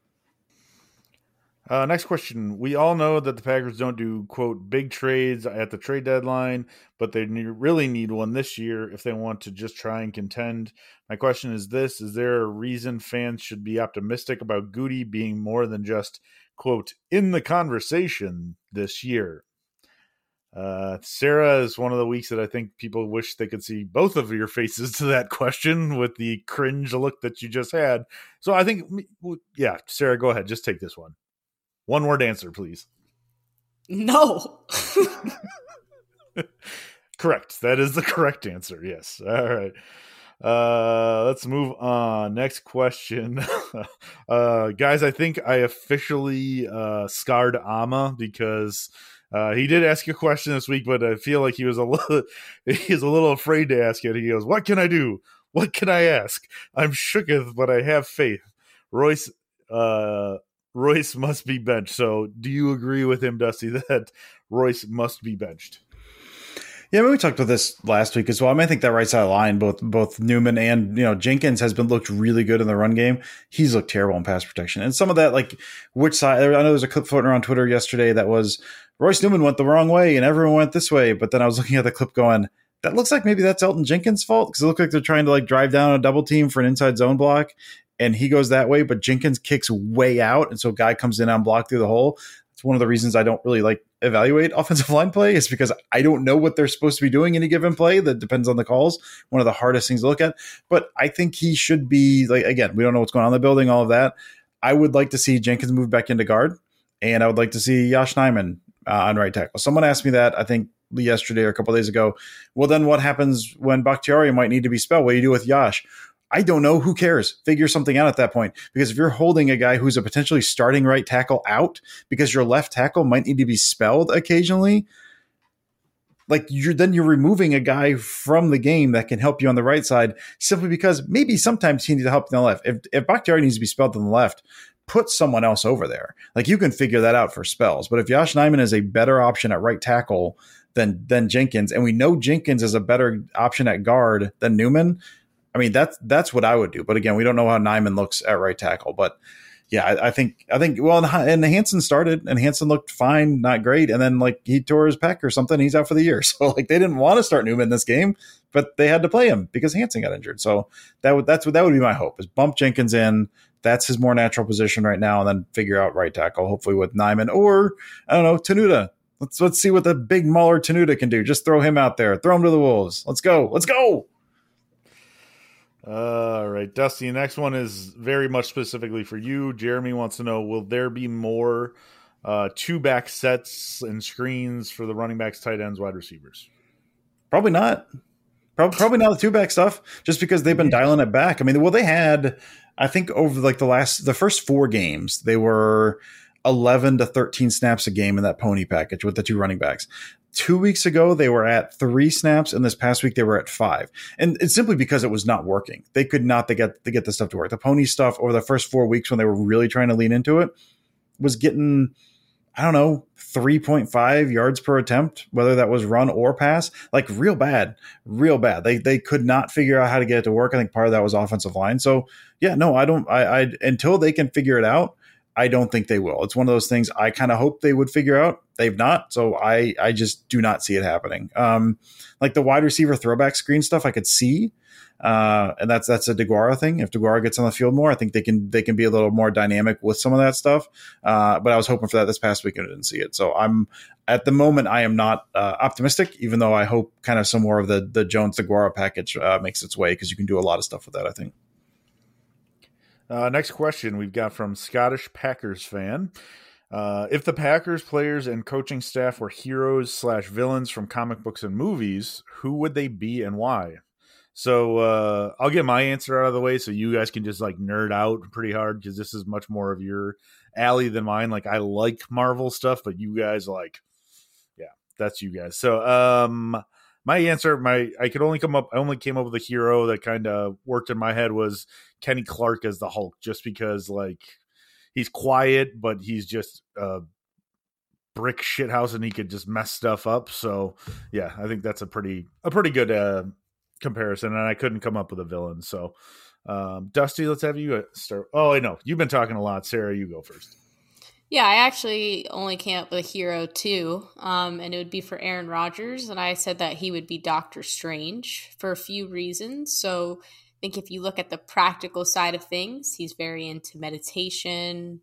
Uh, next question. We all know that the Packers don't do, quote, big trades at the trade deadline, but they need, really need one this year if they want to just try and contend. My question is this. Is there a reason fans should be optimistic about Goody being more than just, quote, in the conversation this year? Uh, Sarah, is one of the weeks that I think people wish they could see both of your faces to that question with the cringe look that you just had. So I think, yeah, Sarah, go ahead. Just take this one. One word answer, please. No. correct. That is the correct answer. Yes. All right. Uh, let's move on. Next question. uh, guys, I think I officially uh, scarred Ama because uh, he did ask a question this week, but I feel like he was a little he's a little afraid to ask it. He goes, "What can I do? What can I ask? I'm shooketh, but I have faith." Royce uh, Royce must be benched. So do you agree with him, Dusty, that Royce must be benched? Yeah, I mean, we talked about this last week as well. I mean, I think that right side of the line, both both Newman and, you know, Jenkins has been looked really good in the run game. He's looked terrible in pass protection. And some of that, like, which side, I know there was a clip floating around Twitter yesterday that was Royce Newman went the wrong way and everyone went this way. But then I was looking at the clip going, that looks like maybe that's Elton Jenkins' fault because it looked like they're trying to, like, drive down a double team for an inside zone block. And he goes that way, but Jenkins kicks way out. And so a guy comes in on block through the hole. It's one of the reasons I don't really like evaluate offensive line play is because I don't know what they're supposed to be doing any given play. That depends on the calls. One of the hardest things to look at. But I think he should be, like, again, we don't know what's going on in the building, all of that. I would like to see Jenkins move back into guard, and I would like to see Yosh Nijman uh, on right tackle. Someone asked me that, I think, yesterday or a couple of days ago. Well, then what happens when Bakhtiari might need to be spelled? What do you do with Yosh? I don't know. Who cares? Figure something out at that point. Because if you're holding a guy who's a potentially starting right tackle out because your left tackle might need to be spelled occasionally, like you're then you're removing a guy from the game that can help you on the right side simply because maybe sometimes he needs to help on the left. If, if Bakhtiari needs to be spelled on the left, put someone else over there. Like you can figure that out for spells. But if Yosh Nijman is a better option at right tackle than, than Jenkins, and we know Jenkins is a better option at guard than Newman, I mean, that's that's what I would do. But again, we don't know how Nijman looks at right tackle. But yeah, I, I think I think well, and Hansen started, and Hansen looked fine, not great, and then like he tore his pec or something. He's out for the year. So like they didn't want to start Newman this game, but they had to play him because Hansen got injured. So that would that's what that would be my hope is bump Jenkins in. That's his more natural position right now, and then figure out right tackle, hopefully with Nijman or I don't know Tenuta. Let's let's see what the big mauler Tenuta can do. Just throw him out there, throw him to the wolves. Let's go, let's go. All right, Dusty, the next one is very much specifically for you. Jeremy wants to know, will there be more uh, two-back sets and screens for the running backs, tight ends, wide receivers? Probably not. Probably, probably not the two-back stuff, just because they've been dialing it back. I mean, well, they had, I think, over like the last, the first four games, they were eleven to thirteen snaps a game in that pony package with the two running backs. Two weeks ago, they were at three snaps, and this past week they were at five. And it's simply because it was not working. They could not they get, they get this stuff to work. The pony stuff over the first four weeks when they were really trying to lean into it was getting, I don't know, three point five yards per attempt, whether that was run or pass, like real bad, real bad. They they could not figure out how to get it to work. I think part of that was offensive line. So, yeah, no, I don't, I, I until they can figure it out, I don't think they will. It's one of those things I kind of hope they would figure out. They've not. So I, I just do not see it happening. Um, like the wide receiver throwback screen stuff I could see. Uh, and that's, that's a DeGuara thing. If DeGuara gets on the field more, I think they can, they can be a little more dynamic with some of that stuff. Uh, but I was hoping for that this past week and I didn't see it. So I'm at the moment, I am not uh, optimistic, even though I hope kind of some more of the, the Jones DeGuara package uh, makes its way. Cause you can do a lot of stuff with that, I think. Uh, next question we've got from Scottish Packers fan. Uh, if the Packers players and coaching staff were heroes slash villains from comic books and movies, who would they be and why? So uh, I'll get my answer out of the way so you guys can just like nerd out pretty hard because this is much more of your alley than mine. Like I like Marvel stuff, but you guys like, yeah, that's you guys. So um, my answer, my I could only come up, I only came up with a hero that kind of worked in my head was Kenny Clark as the Hulk, just because like he's quiet, but he's just a brick shithouse and he could just mess stuff up. So yeah, I think that's a pretty a pretty good uh, comparison. And I couldn't come up with a villain. So um, Dusty, let's have you start. Oh, I know you've been talking a lot. Sarah, you go first. Yeah, I actually only came up with a hero too, um, and it would be for Aaron Rodgers. And I said that he would be Doctor Strange for a few reasons. So I think if you look at the practical side of things, he's very into meditation,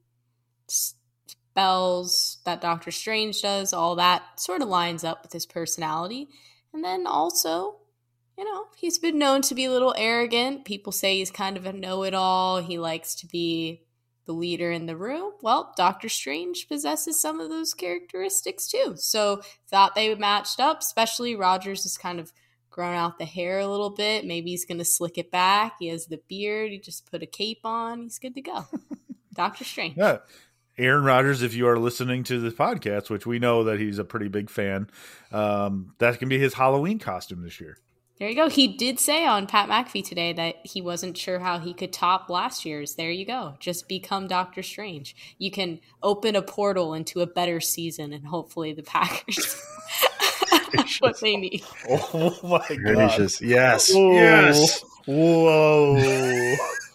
spells that Doctor Strange does, all that sort of lines up with his personality. And then also, you know, he's been known to be a little arrogant. People say he's kind of a know-it-all. He likes to be the leader in the room. Well, Doctor Strange possesses some of those characteristics too. So thought they matched up, especially Rogers has kind of grown out the hair a little bit. Maybe he's going to slick it back. He has the beard. He just put a cape on. He's good to go. Doctor Strange. Yeah. Aaron Rodgers, if you are listening to this podcast, which we know that he's a pretty big fan, um, that can be his Halloween costume this year. There you go. He did say on Pat McAfee today that he wasn't sure how he could top last year's. There you go. Just become Doctor Strange. You can open a portal into a better season, and hopefully the Packers have what they need. Oh, my God. Gracious. Yes. Whoa. Yes. Whoa.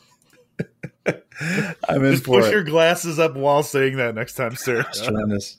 I'm in Just for push it. your glasses up while saying that next time, Sarah. That's tremendous.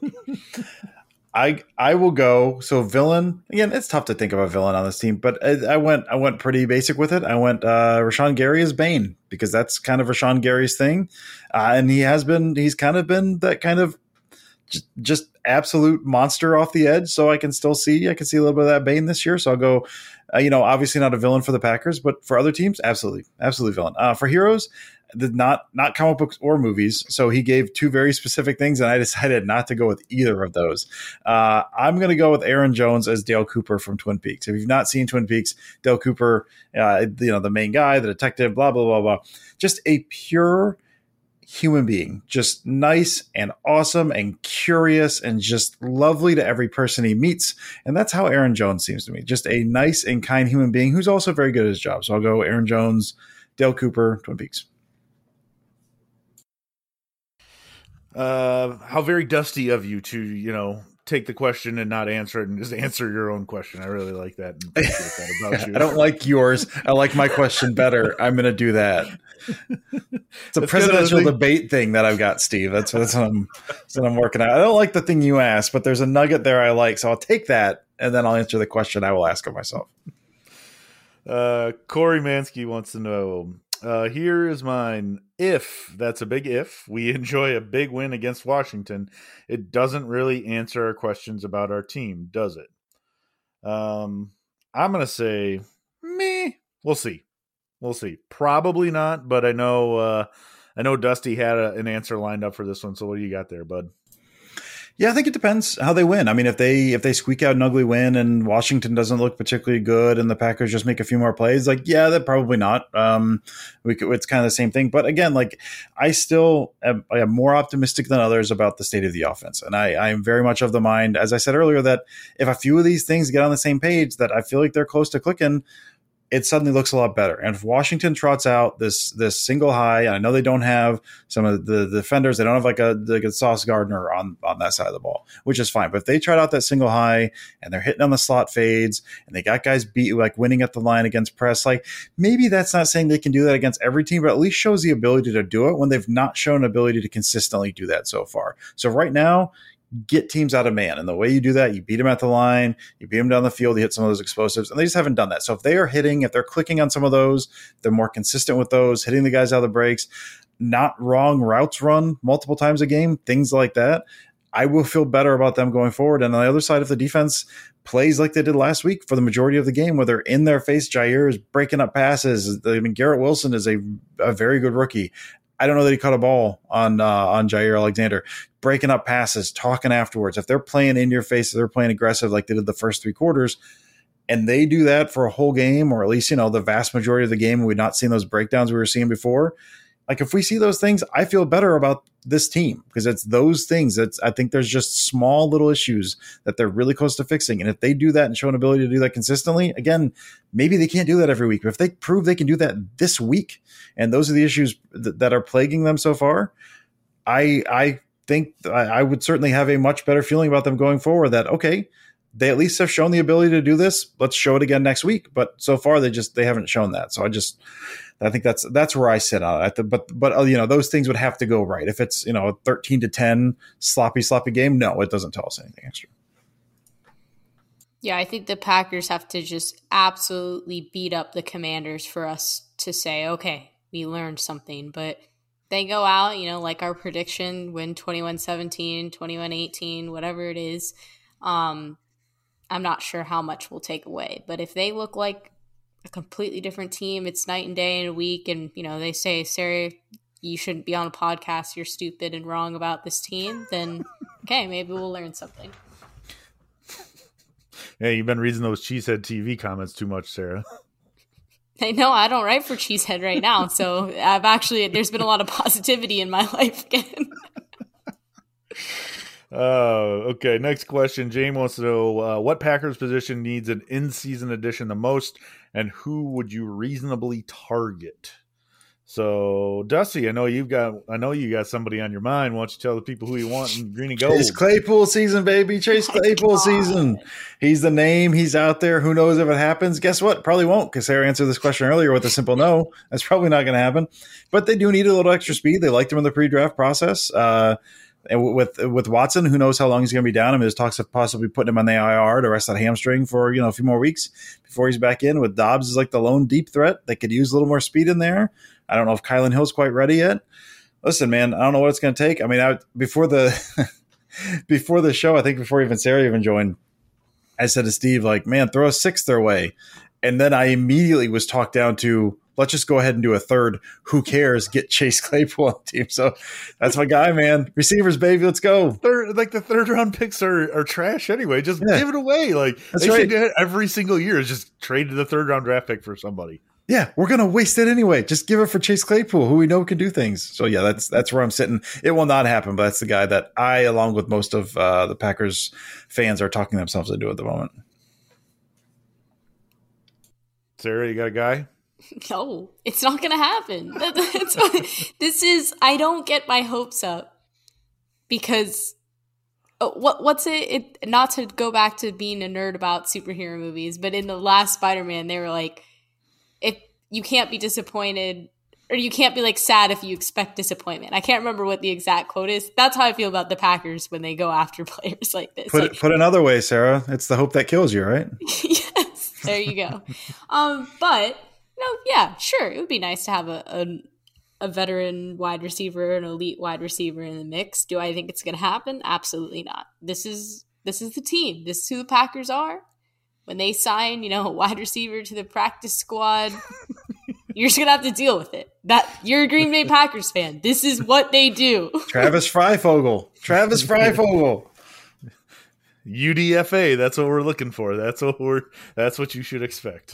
I I will go. So villain again. It's tough to think of a villain on this team, but I, I went I went pretty basic with it. I went uh, Rashawn Gary as Bane because that's kind of Rashawn Gary's thing, uh, and he has been he's kind of been that kind of just, just absolute monster off the edge. So I can still see I can see a little bit of that Bane this year. So I'll go. Uh, you know, obviously not a villain for the Packers, but for other teams, absolutely, absolutely villain. Uh, for heroes, the, not not comic books or movies. So he gave two very specific things, and I decided not to go with either of those. Uh, I'm going to go with Aaron Jones as Dale Cooper from Twin Peaks. If you've not seen Twin Peaks, Dale Cooper, uh, you know, the main guy, the detective, blah blah blah blah, just a pure human being, just nice and awesome and curious and just lovely to every person he meets. And that's how Aaron Jones seems to me. Just a nice and kind human being who's also very good at his job. So I'll go Aaron Jones, Dale Cooper, Twin Peaks. Uh, how very dusty of you to, you know, take the question and not answer it and just answer your own question. I really like that. And appreciate that about you. I don't like yours. I like my question better. I'm going to do that. It's a That's presidential thing. debate thing that I've got, Steve. That's, that's, what I'm, that's what I'm working on. I don't like the thing you asked, but there's a nugget there I like. So I'll take that, and then I'll answer the question I will ask of myself. Uh, Corey Mansky wants to know, uh, here is mine. If, that's a big if, we enjoy a big win against Washington, it doesn't really answer our questions about our team, does it? Um, I'm going to say, meh, we'll see. We'll see. Probably not, but I know uh, I know Dusty had a, an answer lined up for this one, so what do you got there, bud? Yeah, I think it depends how they win. I mean, if they if they squeak out an ugly win and Washington doesn't look particularly good and the Packers just make a few more plays, like, yeah, that probably not. Um, we could, it's kind of the same thing. But again, like, I still am, I am more optimistic than others about the state of the offense. And I, I am very much of the mind, as I said earlier, that if a few of these things get on the same page, that I feel like they're close to clicking, it suddenly looks a lot better. And if Washington trots out this this single high, and I know they don't have some of the, the defenders, they don't have like a, like a Sauce Gardner on, on that side of the ball, which is fine. But if they trot out that single high and they're hitting on the slot fades and they got guys beat like winning at the line against press, like maybe that's not saying they can do that against every team, but at least shows the ability to do it when they've not shown ability to consistently do that so far. So right now, get teams out of man. And the way you do that, you beat them at the line, you beat them down the field, you hit some of those explosives, and they just haven't done that. So if they are hitting, if they're clicking on some of those, they're more consistent with those, hitting the guys out of the breaks, not wrong routes run multiple times a game, things like that, I will feel better about them going forward. And on the other side, if the defense plays like they did last week for the majority of the game, where they're in their face, Jair is breaking up passes. I mean, Garrett Wilson is a, a very good rookie. I don't know that he caught a ball on uh, on Jair Alexander, breaking up passes, talking afterwards. If they're playing in your face, if they're playing aggressive like they did the first three quarters, and they do that for a whole game, or at least, you know, the vast majority of the game, and we've not seen those breakdowns we were seeing before. Like, if we see those things, I feel better about this team because it's those things. That's, I think there's just small little issues that they're really close to fixing. And if they do that and show an ability to do that consistently, again, maybe they can't do that every week. But if they prove they can do that this week, and those are the issues th- that are plaguing them so far, I I think I, I would certainly have a much better feeling about them going forward that, okay, they at least have shown the ability to do this. Let's show it again next week. But so far, they just they haven't shown that. So I just I think that's that's where I sit on it. But but uh, you know, those things would have to go right. If it's, you know, a thirteen to ten sloppy sloppy game, no, it doesn't tell us anything extra. Yeah, I think the Packers have to just absolutely beat up the Commanders for us to say, okay, we learned something. But they go out, you know, like our prediction, win twenty-one seventeen, twenty-one eighteen, whatever it is. Um, I'm not sure how much we'll take away. But if they look like a completely different team, it's night and day in a week, and, you know, they say, Sarah, you shouldn't be on a podcast, you're stupid and wrong about this team, then okay, maybe we'll learn something. Hey, you've been reading those Cheesehead T V comments too much, Sarah. I know I don't write for Cheesehead right now, so I've actually, there's been a lot of positivity in my life again. Uh, okay, next question. Jane wants to know uh, what Packers position needs an in-season addition the most, and who would you reasonably target? So, Dusty, I know you've got, I know you got somebody on your mind. Why don't you tell the people who you want in green and gold? Chase Claypool season, baby. Chase Claypool season. He's the name. He's out there. Who knows if it happens? Guess what? Probably won't, because Sarah answered this question earlier with a simple no. That's probably not going to happen. But they do need a little extra speed. They liked him in the pre-draft process. Uh, and with with Watson, who knows how long he's going to be down? I mean, there's talks of possibly putting him on the I R to rest that hamstring for, you know, a few more weeks before he's back in. With Dobbs is like the lone deep threat. They could use a little more speed in there. I don't know if Kylan Hill's quite ready yet. Listen, man, I don't know what it's going to take. I mean, I, before the before the show, I think before even Sarah even joined, I said to Steve, like, man, throw a sixth their way. And then I immediately was talked down to, let's just go ahead and do a third. Who cares? Get Chase Claypool on the team. So that's my guy, man. Receivers, baby, let's go. Third, like the third round picks are, are trash anyway. Just yeah. give it away. Like that's they right. should do it every single year. Is just trade the third round draft pick for somebody. Yeah, we're gonna waste it anyway. Just give it for Chase Claypool, who we know can do things. So yeah, that's that's where I'm sitting. It will not happen, but that's the guy that I, along with most of uh, the Packers fans, are talking themselves into at the moment. Sarah, you got a guy? No, it's not going to happen. That's what, this is, I don't get my hopes up because uh, what what's it, it, not to go back to being a nerd about superhero movies, but in the last Spider-Man, they were like, if you can't be disappointed or you can't be like sad if you expect disappointment. I can't remember what the exact quote is. That's how I feel about the Packers when they go after players like this. Put, like, it, put another way, Sarah, it's the hope that kills you, right? Yes, there you go. um, but no, yeah, sure. It would be nice to have a, a a veteran wide receiver, an elite wide receiver in the mix. Do I think it's going to happen? Absolutely not. This is this is the team. This is who the Packers are. When they sign, you know, a wide receiver to the practice squad, you're just gonna have to deal with it. That you're a Green Bay Packers fan. This is what they do. Travis Freifogel. Travis Freifogel. U D F A. That's what we're looking for. That's what we're. That's what you should expect.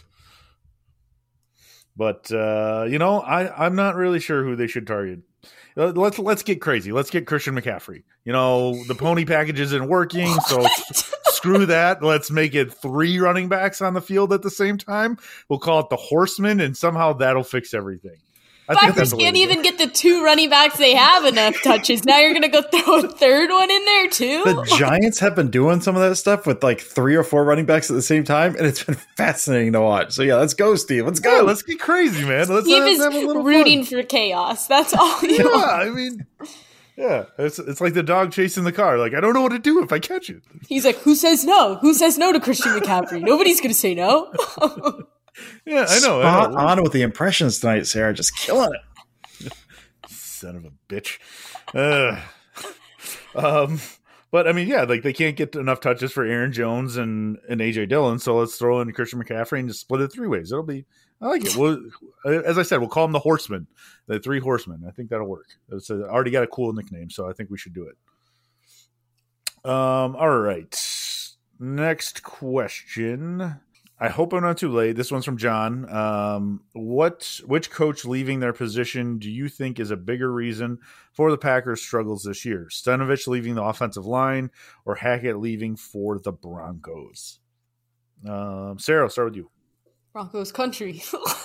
But uh, you know, I, I'm not really sure who they should target. Let's let's get crazy. Let's get Christian McCaffrey. You know, the pony package isn't working, so screw that. Let's make it three running backs on the field at the same time. We'll call it the Horsemen, and somehow that'll fix everything. I Packers can't even get the two running backs they have enough touches. Now you're going to go throw a third one in there too? The Giants have been doing some of that stuff with like three or four running backs at the same time, and it's been fascinating to watch. So yeah, let's go, Steve. Let's go. Yeah, let's get crazy, man. Let's, Steve let's is have a little rooting fun. for chaos. That's all you Yeah, know. I mean, yeah, it's it's like the dog chasing the car. Like, I don't know what to do if I catch it. He's like, who says no? Who says no to Christian McCaffrey? Nobody's going to say no. Yeah, I know. Spot I know. on with the impressions tonight, Sarah. Just killing it. Son of a bitch. Uh, um, but I mean, yeah, like they can't get enough touches for Aaron Jones and, and A J Dillon, so let's throw in Christian McCaffrey and just split it three ways. It'll be, I like it. Well, as I said, we'll call them the Horsemen, the three Horsemen. I think that'll work. It's a, already got a cool nickname, so I think we should do it. Um, all right. Next question. I hope I'm not too late. This one's from John. Um, what, which coach leaving their position do you think is a bigger reason for the Packers' struggles this year? Stenavich leaving the offensive line or Hackett leaving for the Broncos? Um, Sarah, I'll start with you. Broncos country.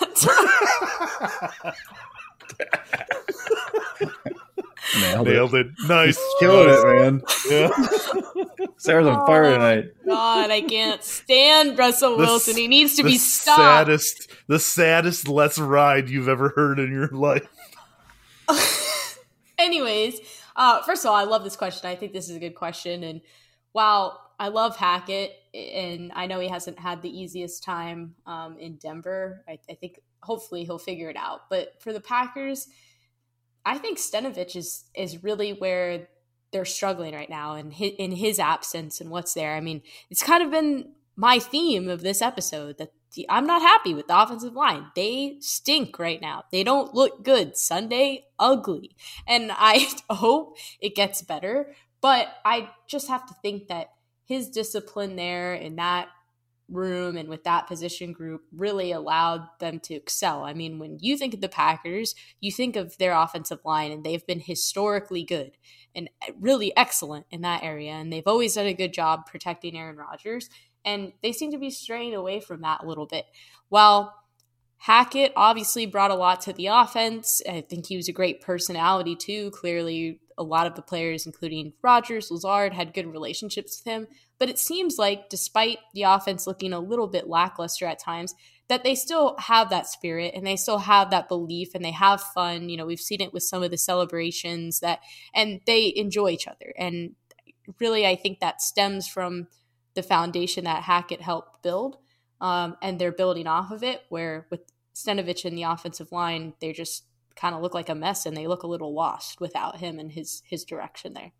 Nailed, Nailed it. it. Nice. Killing it, man. Yeah. Sarah's on fire tonight. God, I can't stand Russell The Wilson. He needs to the be stopped. Saddest, the saddest let's ride you've ever heard in your life. Anyways, uh, first of all, I love this question. I think this is a good question. And while I love Hackett, and I know he hasn't had the easiest time um, in Denver, I, I think hopefully he'll figure it out. But for the Packers, I think Stenavich is is really where they're struggling right now, and in his absence and what's there. I mean, it's kind of been my theme of this episode that I'm not happy with the offensive line. They stink right now. They don't look good. Sunday, ugly. And I hope it gets better. But I just have to think that his discipline there in that room and with that position group really allowed them to excel. I mean, when you think of the Packers, you think of their offensive line, and they've been historically good and really excellent in that area. And they've always done a good job protecting Aaron Rodgers. And they seem to be straying away from that a little bit. Well, Hackett obviously brought a lot to the offense. I think he was a great personality too. Clearly, a lot of the players, including Rodgers, Lazard, had good relationships with him. But it seems like, despite the offense looking a little bit lackluster at times, that they still have that spirit and they still have that belief and they have fun. You know, we've seen it with some of the celebrations that, and they enjoy each other. And really, I think that stems from the foundation that Hackett helped build, um, and they're building off of it, where with Stenavich in the offensive line, they just kind of look like a mess and they look a little lost without him and his his direction there.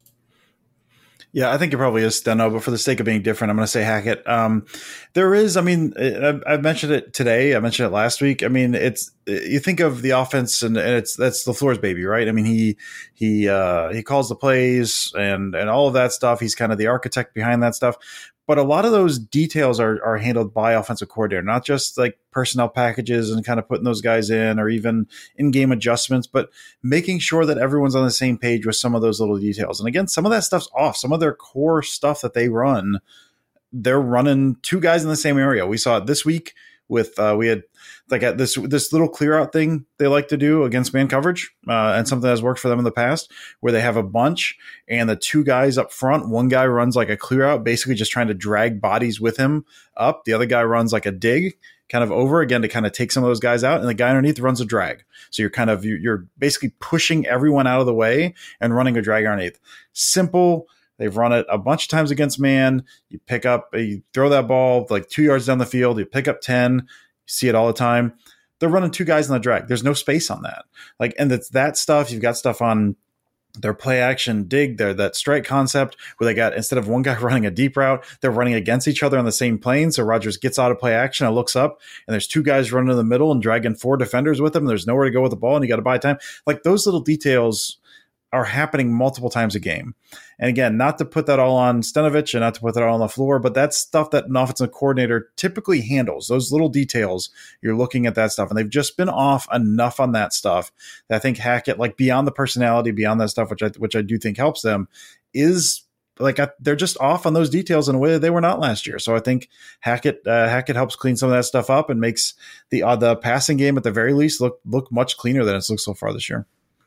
Yeah, I think it probably is Steno, but for the sake of being different, I'm going to say Hackett. Um, there is, I mean, I've, I've mentioned it today. I mentioned it last week. I mean, it's, you think of the offense and, and it's, that's LaFleur's baby, right? I mean, he, he, uh, he calls the plays and, and all of that stuff. He's kind of the architect behind that stuff. But a lot of those details are are handled by offensive coordinator, not just like personnel packages and kind of putting those guys in or even in-game adjustments, but making sure that everyone's on the same page with some of those little details. And again, some of that stuff's off. Some of their core stuff that they run, they're running two guys in the same area. We saw it this week with uh, we had like a, this this little clear out thing they like to do against man coverage, uh, and something that has worked for them in the past, where they have a bunch and the two guys up front, one guy runs like a clear out, basically just trying to drag bodies with him up. The other guy runs like a dig kind of over again to kind of take some of those guys out, and the guy underneath runs a drag. So you're kind of you're basically pushing everyone out of the way and running a drag underneath. Simple. They've run it a bunch of times against man. You pick up, you throw that ball like two yards down the field. You pick up ten. You see it all the time. They're running two guys in the drag. There's no space on that. Like, and it's that stuff. You've got stuff on their play action dig, their that strike concept where they got, instead of one guy running a deep route, they're running against each other on the same plane. So Rodgers gets out of play action and looks up, and there's two guys running in the middle and dragging four defenders with him. There's nowhere to go with the ball, and you got to buy time. Like, those little details are happening multiple times a game. And again, not to put that all on Stenavich and not to put that all on the floor, but that's stuff that an offensive coordinator typically handles. Those little details, you're looking at that stuff, and they've just been off enough on that stuff that I think Hackett, like beyond the personality, beyond that stuff, which I which I do think helps them, is like I, they're just off on those details in a way that they were not last year. So I think Hackett uh, Hackett helps clean some of that stuff up and makes the uh, the passing game at the very least look look much cleaner than it's looked so far this year.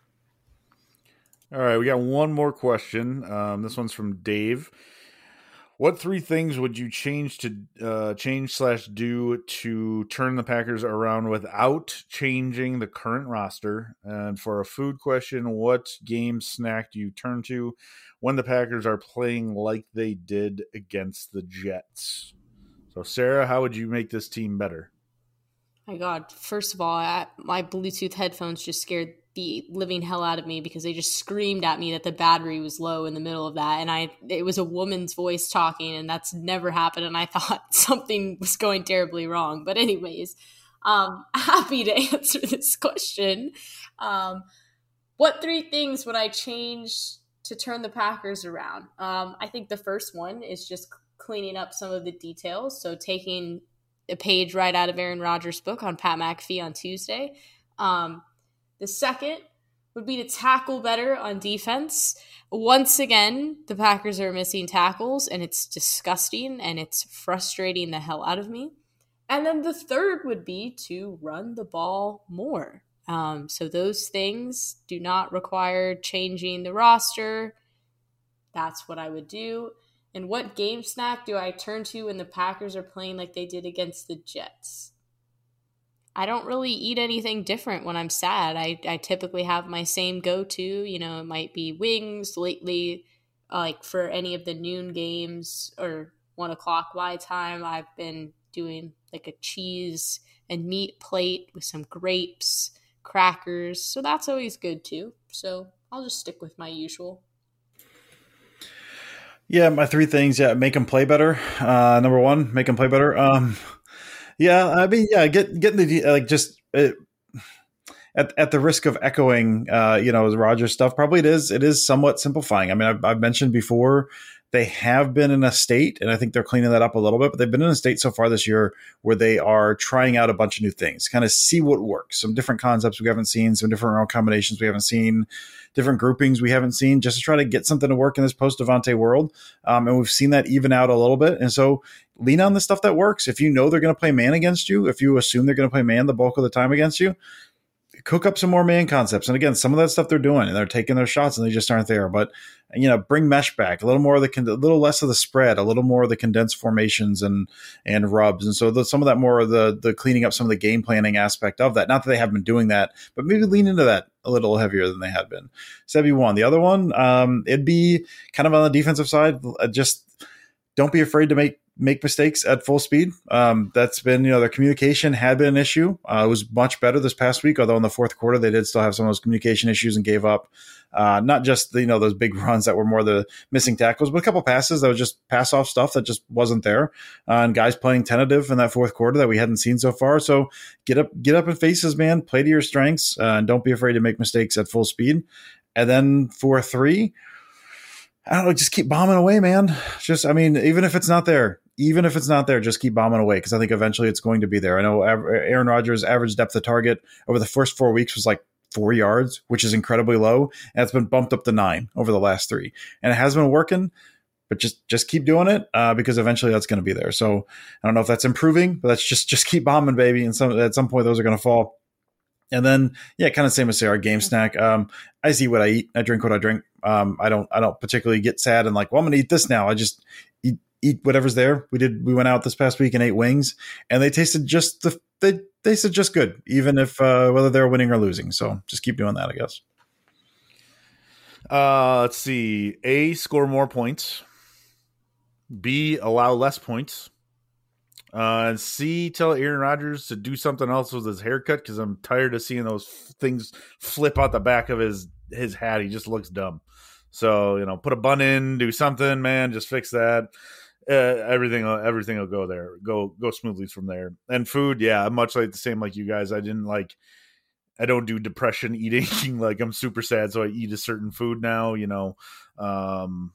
All right, we got one more question. Um, this one's from Dave. What three things would you change to uh, change slash do to turn the Packers around without changing the current roster? And for a food question, what game snack do you turn to when the Packers are playing like they did against the Jets? So, Sarah, how would you make this team better? My God, first of all, I, my Bluetooth headphones just scared the living hell out of me because they just screamed at me that the battery was low in the middle of that. And I, it was a woman's voice talking, and that's never happened. And I thought something was going terribly wrong. But anyways, um, happy to answer this question. Um, what three things would I change to turn the Packers around? Um, I think the first one is just cleaning up some of the details. So taking a page right out of Aaron Rodgers' book on Pat McAfee on Tuesday. Um, The second would be to tackle better on defense. Once again, the Packers are missing tackles, and it's disgusting, and it's frustrating the hell out of me. And then the third would be to run the ball more. Um, so those things do not require changing the roster. That's what I would do. And what game snack do I turn to when the Packers are playing like they did against the Jets? I don't really eat anything different when I'm sad. I, I typically have my same go-to. You know, it might be wings lately, like for any of the noon games or one o'clock my time. I've been doing like a cheese and meat plate with some grapes, crackers. So that's always good too. So I'll just stick with my usual. Yeah, my three things. Yeah, make them play better. Uh, number one, make them play better. Um, Yeah, I mean, yeah, get getting the like just uh, at at the risk of echoing, uh, you know, Rodgers stuff. Probably it is it is somewhat simplifying. I mean, I've, I've mentioned before they have been in a state, and I think they're cleaning that up a little bit. But they've been in a state so far this year where they are trying out a bunch of new things, kind of see what works, some different concepts we haven't seen, some different round combinations we haven't seen, different groupings we haven't seen, just to try to get something to work in this post Devontae world. Um, and we've seen that even out a little bit. And so lean on the stuff that works. If you know they're going to play man against you, if you assume they're going to play man the bulk of the time against you, cook up some more man concepts. And again, some of that stuff they're doing, and they're taking their shots, and they just aren't there. But you know, bring mesh back, a little more of the, a little less of the spread, a little more of the condensed formations and and rubs. And so the, some of that more of the the cleaning up some of the game planning aspect of that. Not that they haven't been doing that, but maybe lean into that a little heavier than they had been. So that'd be one. The other one, um, it'd be kind of on the defensive side. Just don't be afraid to make make mistakes at full speed. Um, that's been, you know, their communication had been an issue. Uh, it was much better this past week, although in the fourth quarter, they did still have some of those communication issues and gave up, uh, not just, the, you know, those big runs that were more the missing tackles, but a couple passes that was just pass off stuff that just wasn't there. Uh, and guys playing tentative in that fourth quarter that we hadn't seen so far. So get up, get up in faces, man, play to your strengths, uh, and don't be afraid to make mistakes at full speed. And then for three, I don't know, just keep bombing away, man. Just, I mean, even if it's not there, even if it's not there, just keep bombing away, because I think eventually it's going to be there. I know Aaron Rodgers' average depth of target over the first four weeks was like four yards, which is incredibly low, and it's been bumped up to nine over the last three. And it has been working, but just just keep doing it, uh, because eventually that's going to be there. So I don't know if that's improving, but that's just just keep bombing, baby. And some at some point those are going to fall. And then, yeah, kind of same as say our game snack. Um, I see what I eat. I drink what I drink. Um, I don't I don't particularly get sad and like, well, I'm going to eat this now. I just eat eat whatever's there. We did. We went out this past week and ate wings, and they tasted just the they tasted just good, even if uh, whether they're winning or losing. So just keep doing that, I guess. Uh, let's see. A, score more points. B, allow less points. Uh, and C, tell Aaron Rodgers to do something else with his haircut, because I'm tired of seeing those things flip out the back of his his hat. He just looks dumb. So, you know, put a bun in, do something, man. Just fix that. Uh, everything, everything will go there. Go, go smoothly from there. And food, yeah, I'm much like the same like you guys. I didn't like. I don't do depression eating. Like, I'm super sad, so I eat a certain food now. You know. Um,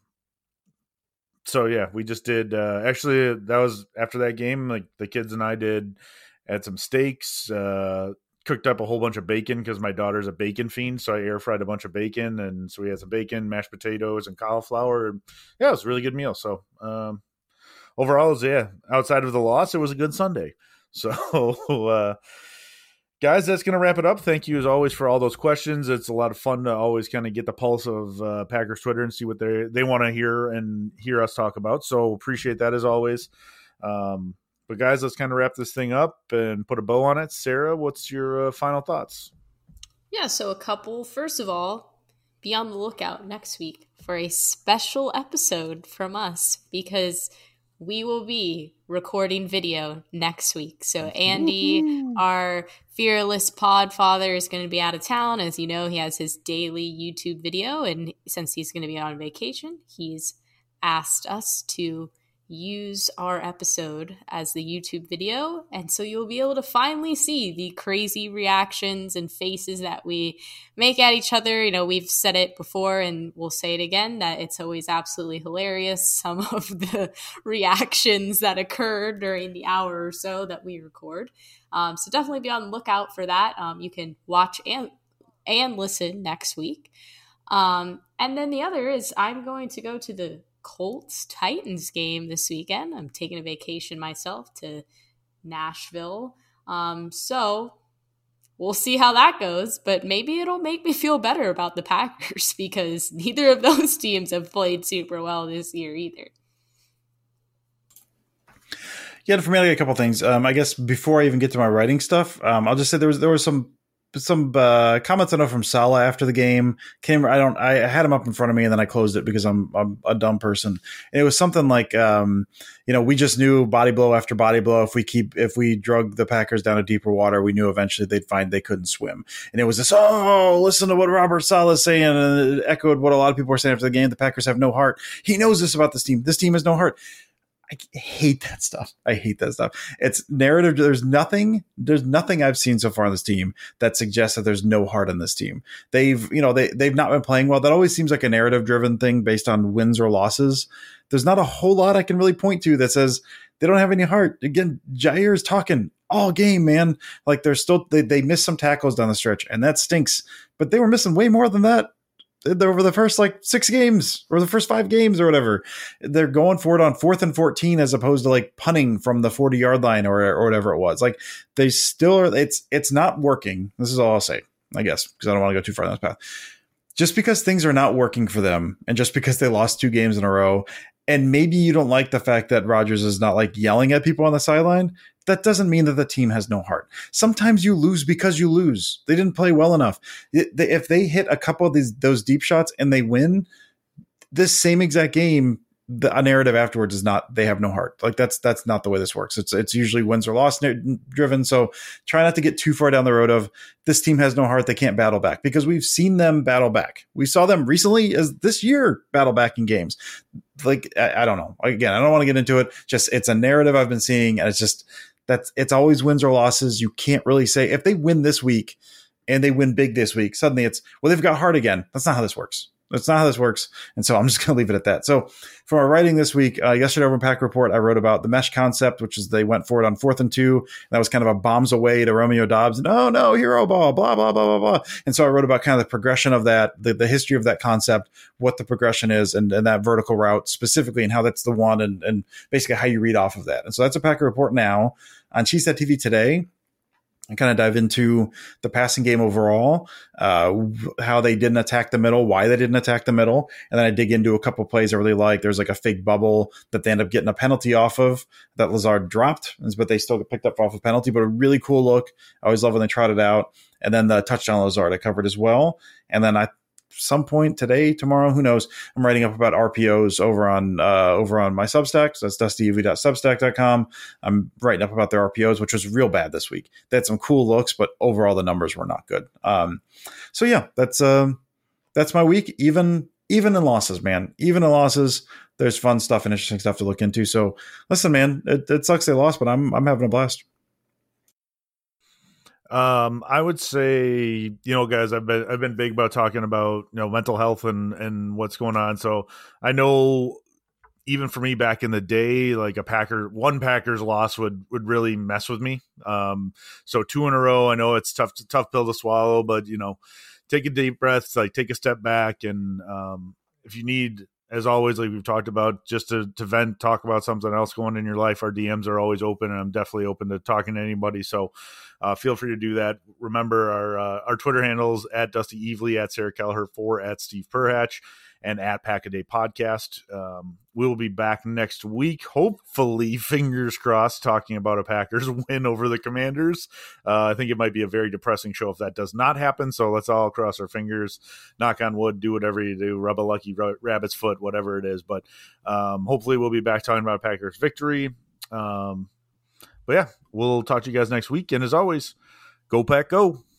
So, yeah, we just did uh, – actually, that was after that game. Like, the kids and I did – had some steaks, uh, cooked up a whole bunch of bacon because my daughter's a bacon fiend. So I air fried a bunch of bacon. And so we had some bacon, mashed potatoes, and cauliflower. And, yeah, it was a really good meal. So, um, overall, it was, yeah, outside of the loss, it was a good Sunday. So, uh, guys, that's going to wrap it up. Thank you, as always, for all those questions. It's a lot of fun to always kind of get the pulse of uh, Packers Twitter and see what they they want to hear and hear us talk about. So appreciate that, as always. Um, but, guys, let's kind of wrap this thing up and put a bow on it. Sarah, what's your uh, final thoughts? Yeah, so a couple. First of all, be on the lookout next week for a special episode from us, because we will be recording video next week. So Andy, Woo-hoo. Our fearless pod father, is going to be out of town. As you know, he has his daily YouTube video, and since he's going to be on vacation, he's asked us to use our episode as the YouTube video. And so you'll be able to finally see the crazy reactions and faces that we make at each other. You know, we've said it before and we'll say it again, that it's always absolutely hilarious, some of the reactions that occur during the hour or so that we record. Um, so definitely be on the lookout for that. Um, you can watch and and listen next week. Um, and then the other is I'm going to go to the Colts Titans game this weekend. I'm taking a vacation myself to Nashville. Um, so we'll see how that goes, but maybe it'll make me feel better about the Packers, because neither of those teams have played super well this year either. Yeah, for me, I got a couple things. Um, I guess before I even get to my writing stuff, um, I'll just say there was there was some some uh, comments I know from Salah after the game. Came, I don't, I had him up in front of me and then I closed it because I'm I'm a dumb person. And it was something like, um, you know, we just knew body blow after body blow. If we keep, if we drug the Packers down to deeper water, we knew eventually they'd find they couldn't swim. And it was this, oh, listen to what Robert Saleh is saying, and it echoed what a lot of people were saying after the game. The Packers have no heart. He knows this about this team. This team has no heart. I hate that stuff. I hate that stuff. It's narrative. There's nothing, there's nothing I've seen so far on this team that suggests that there's no heart in this team. They've, you know, they, they've not been playing well. That always seems like a narrative driven thing based on wins or losses. There's not a whole lot I can really point to that says they don't have any heart. Again, Jair is talking all game, man. Like they're still, they, they missed some tackles down the stretch and that stinks, but they were missing way more than that over the first like six games or the first five games or whatever. They're going for it on fourth and fourteen as opposed to like punting from the forty yard line or, or whatever it was. Like they still are. It's, it's not working. This is all I'll say, I guess, because I don't want to go too far down this path. Just because things are not working for them and just because they lost two games in a row, and maybe you don't like the fact that Rodgers is not like yelling at people on the sideline, that doesn't mean that the team has no heart. Sometimes you lose because you lose. They didn't play well enough. If they hit a couple of these those deep shots and they win, this same exact game, the a narrative afterwards is not they have no heart. Like that's that's not the way this works. It's it's usually wins or loss driven. So try not to get too far down the road of this team has no heart. They can't battle back, because we've seen them battle back. We saw them recently as this year battle back in games. Like I, I don't know. Again, I don't want to get into it. Just it's a narrative I've been seeing, and it's just that's it's always wins or losses. You can't really say if they win this week and they win big this week, suddenly it's well they've got heart again. That's not how this works. That's not how this works. And so I'm just going to leave it at that. So for my writing this week, uh, yesterday over in Pack Report, I wrote about the mesh concept, which is they went for it on fourth and two. And that was kind of a bombs away to Romeo Doubs. And oh no, hero ball, blah, blah, blah, blah, blah. And so I wrote about kind of the progression of that, the, the history of that concept, what the progression is, and, and that vertical route specifically, and how that's the one, and, and basically how you read off of that. And so that's a Pack Report now on Cheesehead T V today. I kind of dive into the passing game overall, uh, how they didn't attack the middle, why they didn't attack the middle. And then I dig into a couple of plays I really like. There's like a fake bubble that they end up getting a penalty off of that Lazard dropped, but they still get picked up off a penalty, but a really cool look. I always love when they trot it out. And then the touchdown Lazard I covered as well. And then I some point today, tomorrow, who knows, I'm writing up about R P Os over on uh, over on my Substack. So that's dusty u v dot substack dot com. I'm writing up about their R P Os, which was real bad this week. They had some cool looks, but overall the numbers were not good. Um, so yeah, that's um, that's my week. Even even in losses, man, even in losses, there's fun stuff and interesting stuff to look into. So listen, man, it, it sucks they lost, but I'm I'm having a blast. Um, I would say, you know, guys, I've been I've been big about talking about, you know, mental health and and what's going on. So I know even for me back in the day, like a Packer one Packers loss would would really mess with me. Um, so two in a row, I know it's tough tough pill to swallow, but you know, take a deep breath, like take a step back, and um, if you need, as always, like we've talked about, just to, to vent, talk about something else going in your life, our D Ms are always open, and I'm definitely open to talking to anybody. So uh, feel free to do that. Remember our uh, our Twitter handles at Dusty Evely, at Sarah Kelleher, four at Steve Perhatch, and at Pack a Day Podcast. Um, we'll be back next week, hopefully, fingers crossed, talking about a Packers win over the Commanders. Uh, I think it might be a very depressing show if that does not happen, so let's all cross our fingers, knock on wood, do whatever you do, rub a lucky rabbit's foot, whatever it is. But um, hopefully we'll be back talking about Packers victory. Um, but yeah, we'll talk to you guys next week, and as always, go Pack, go!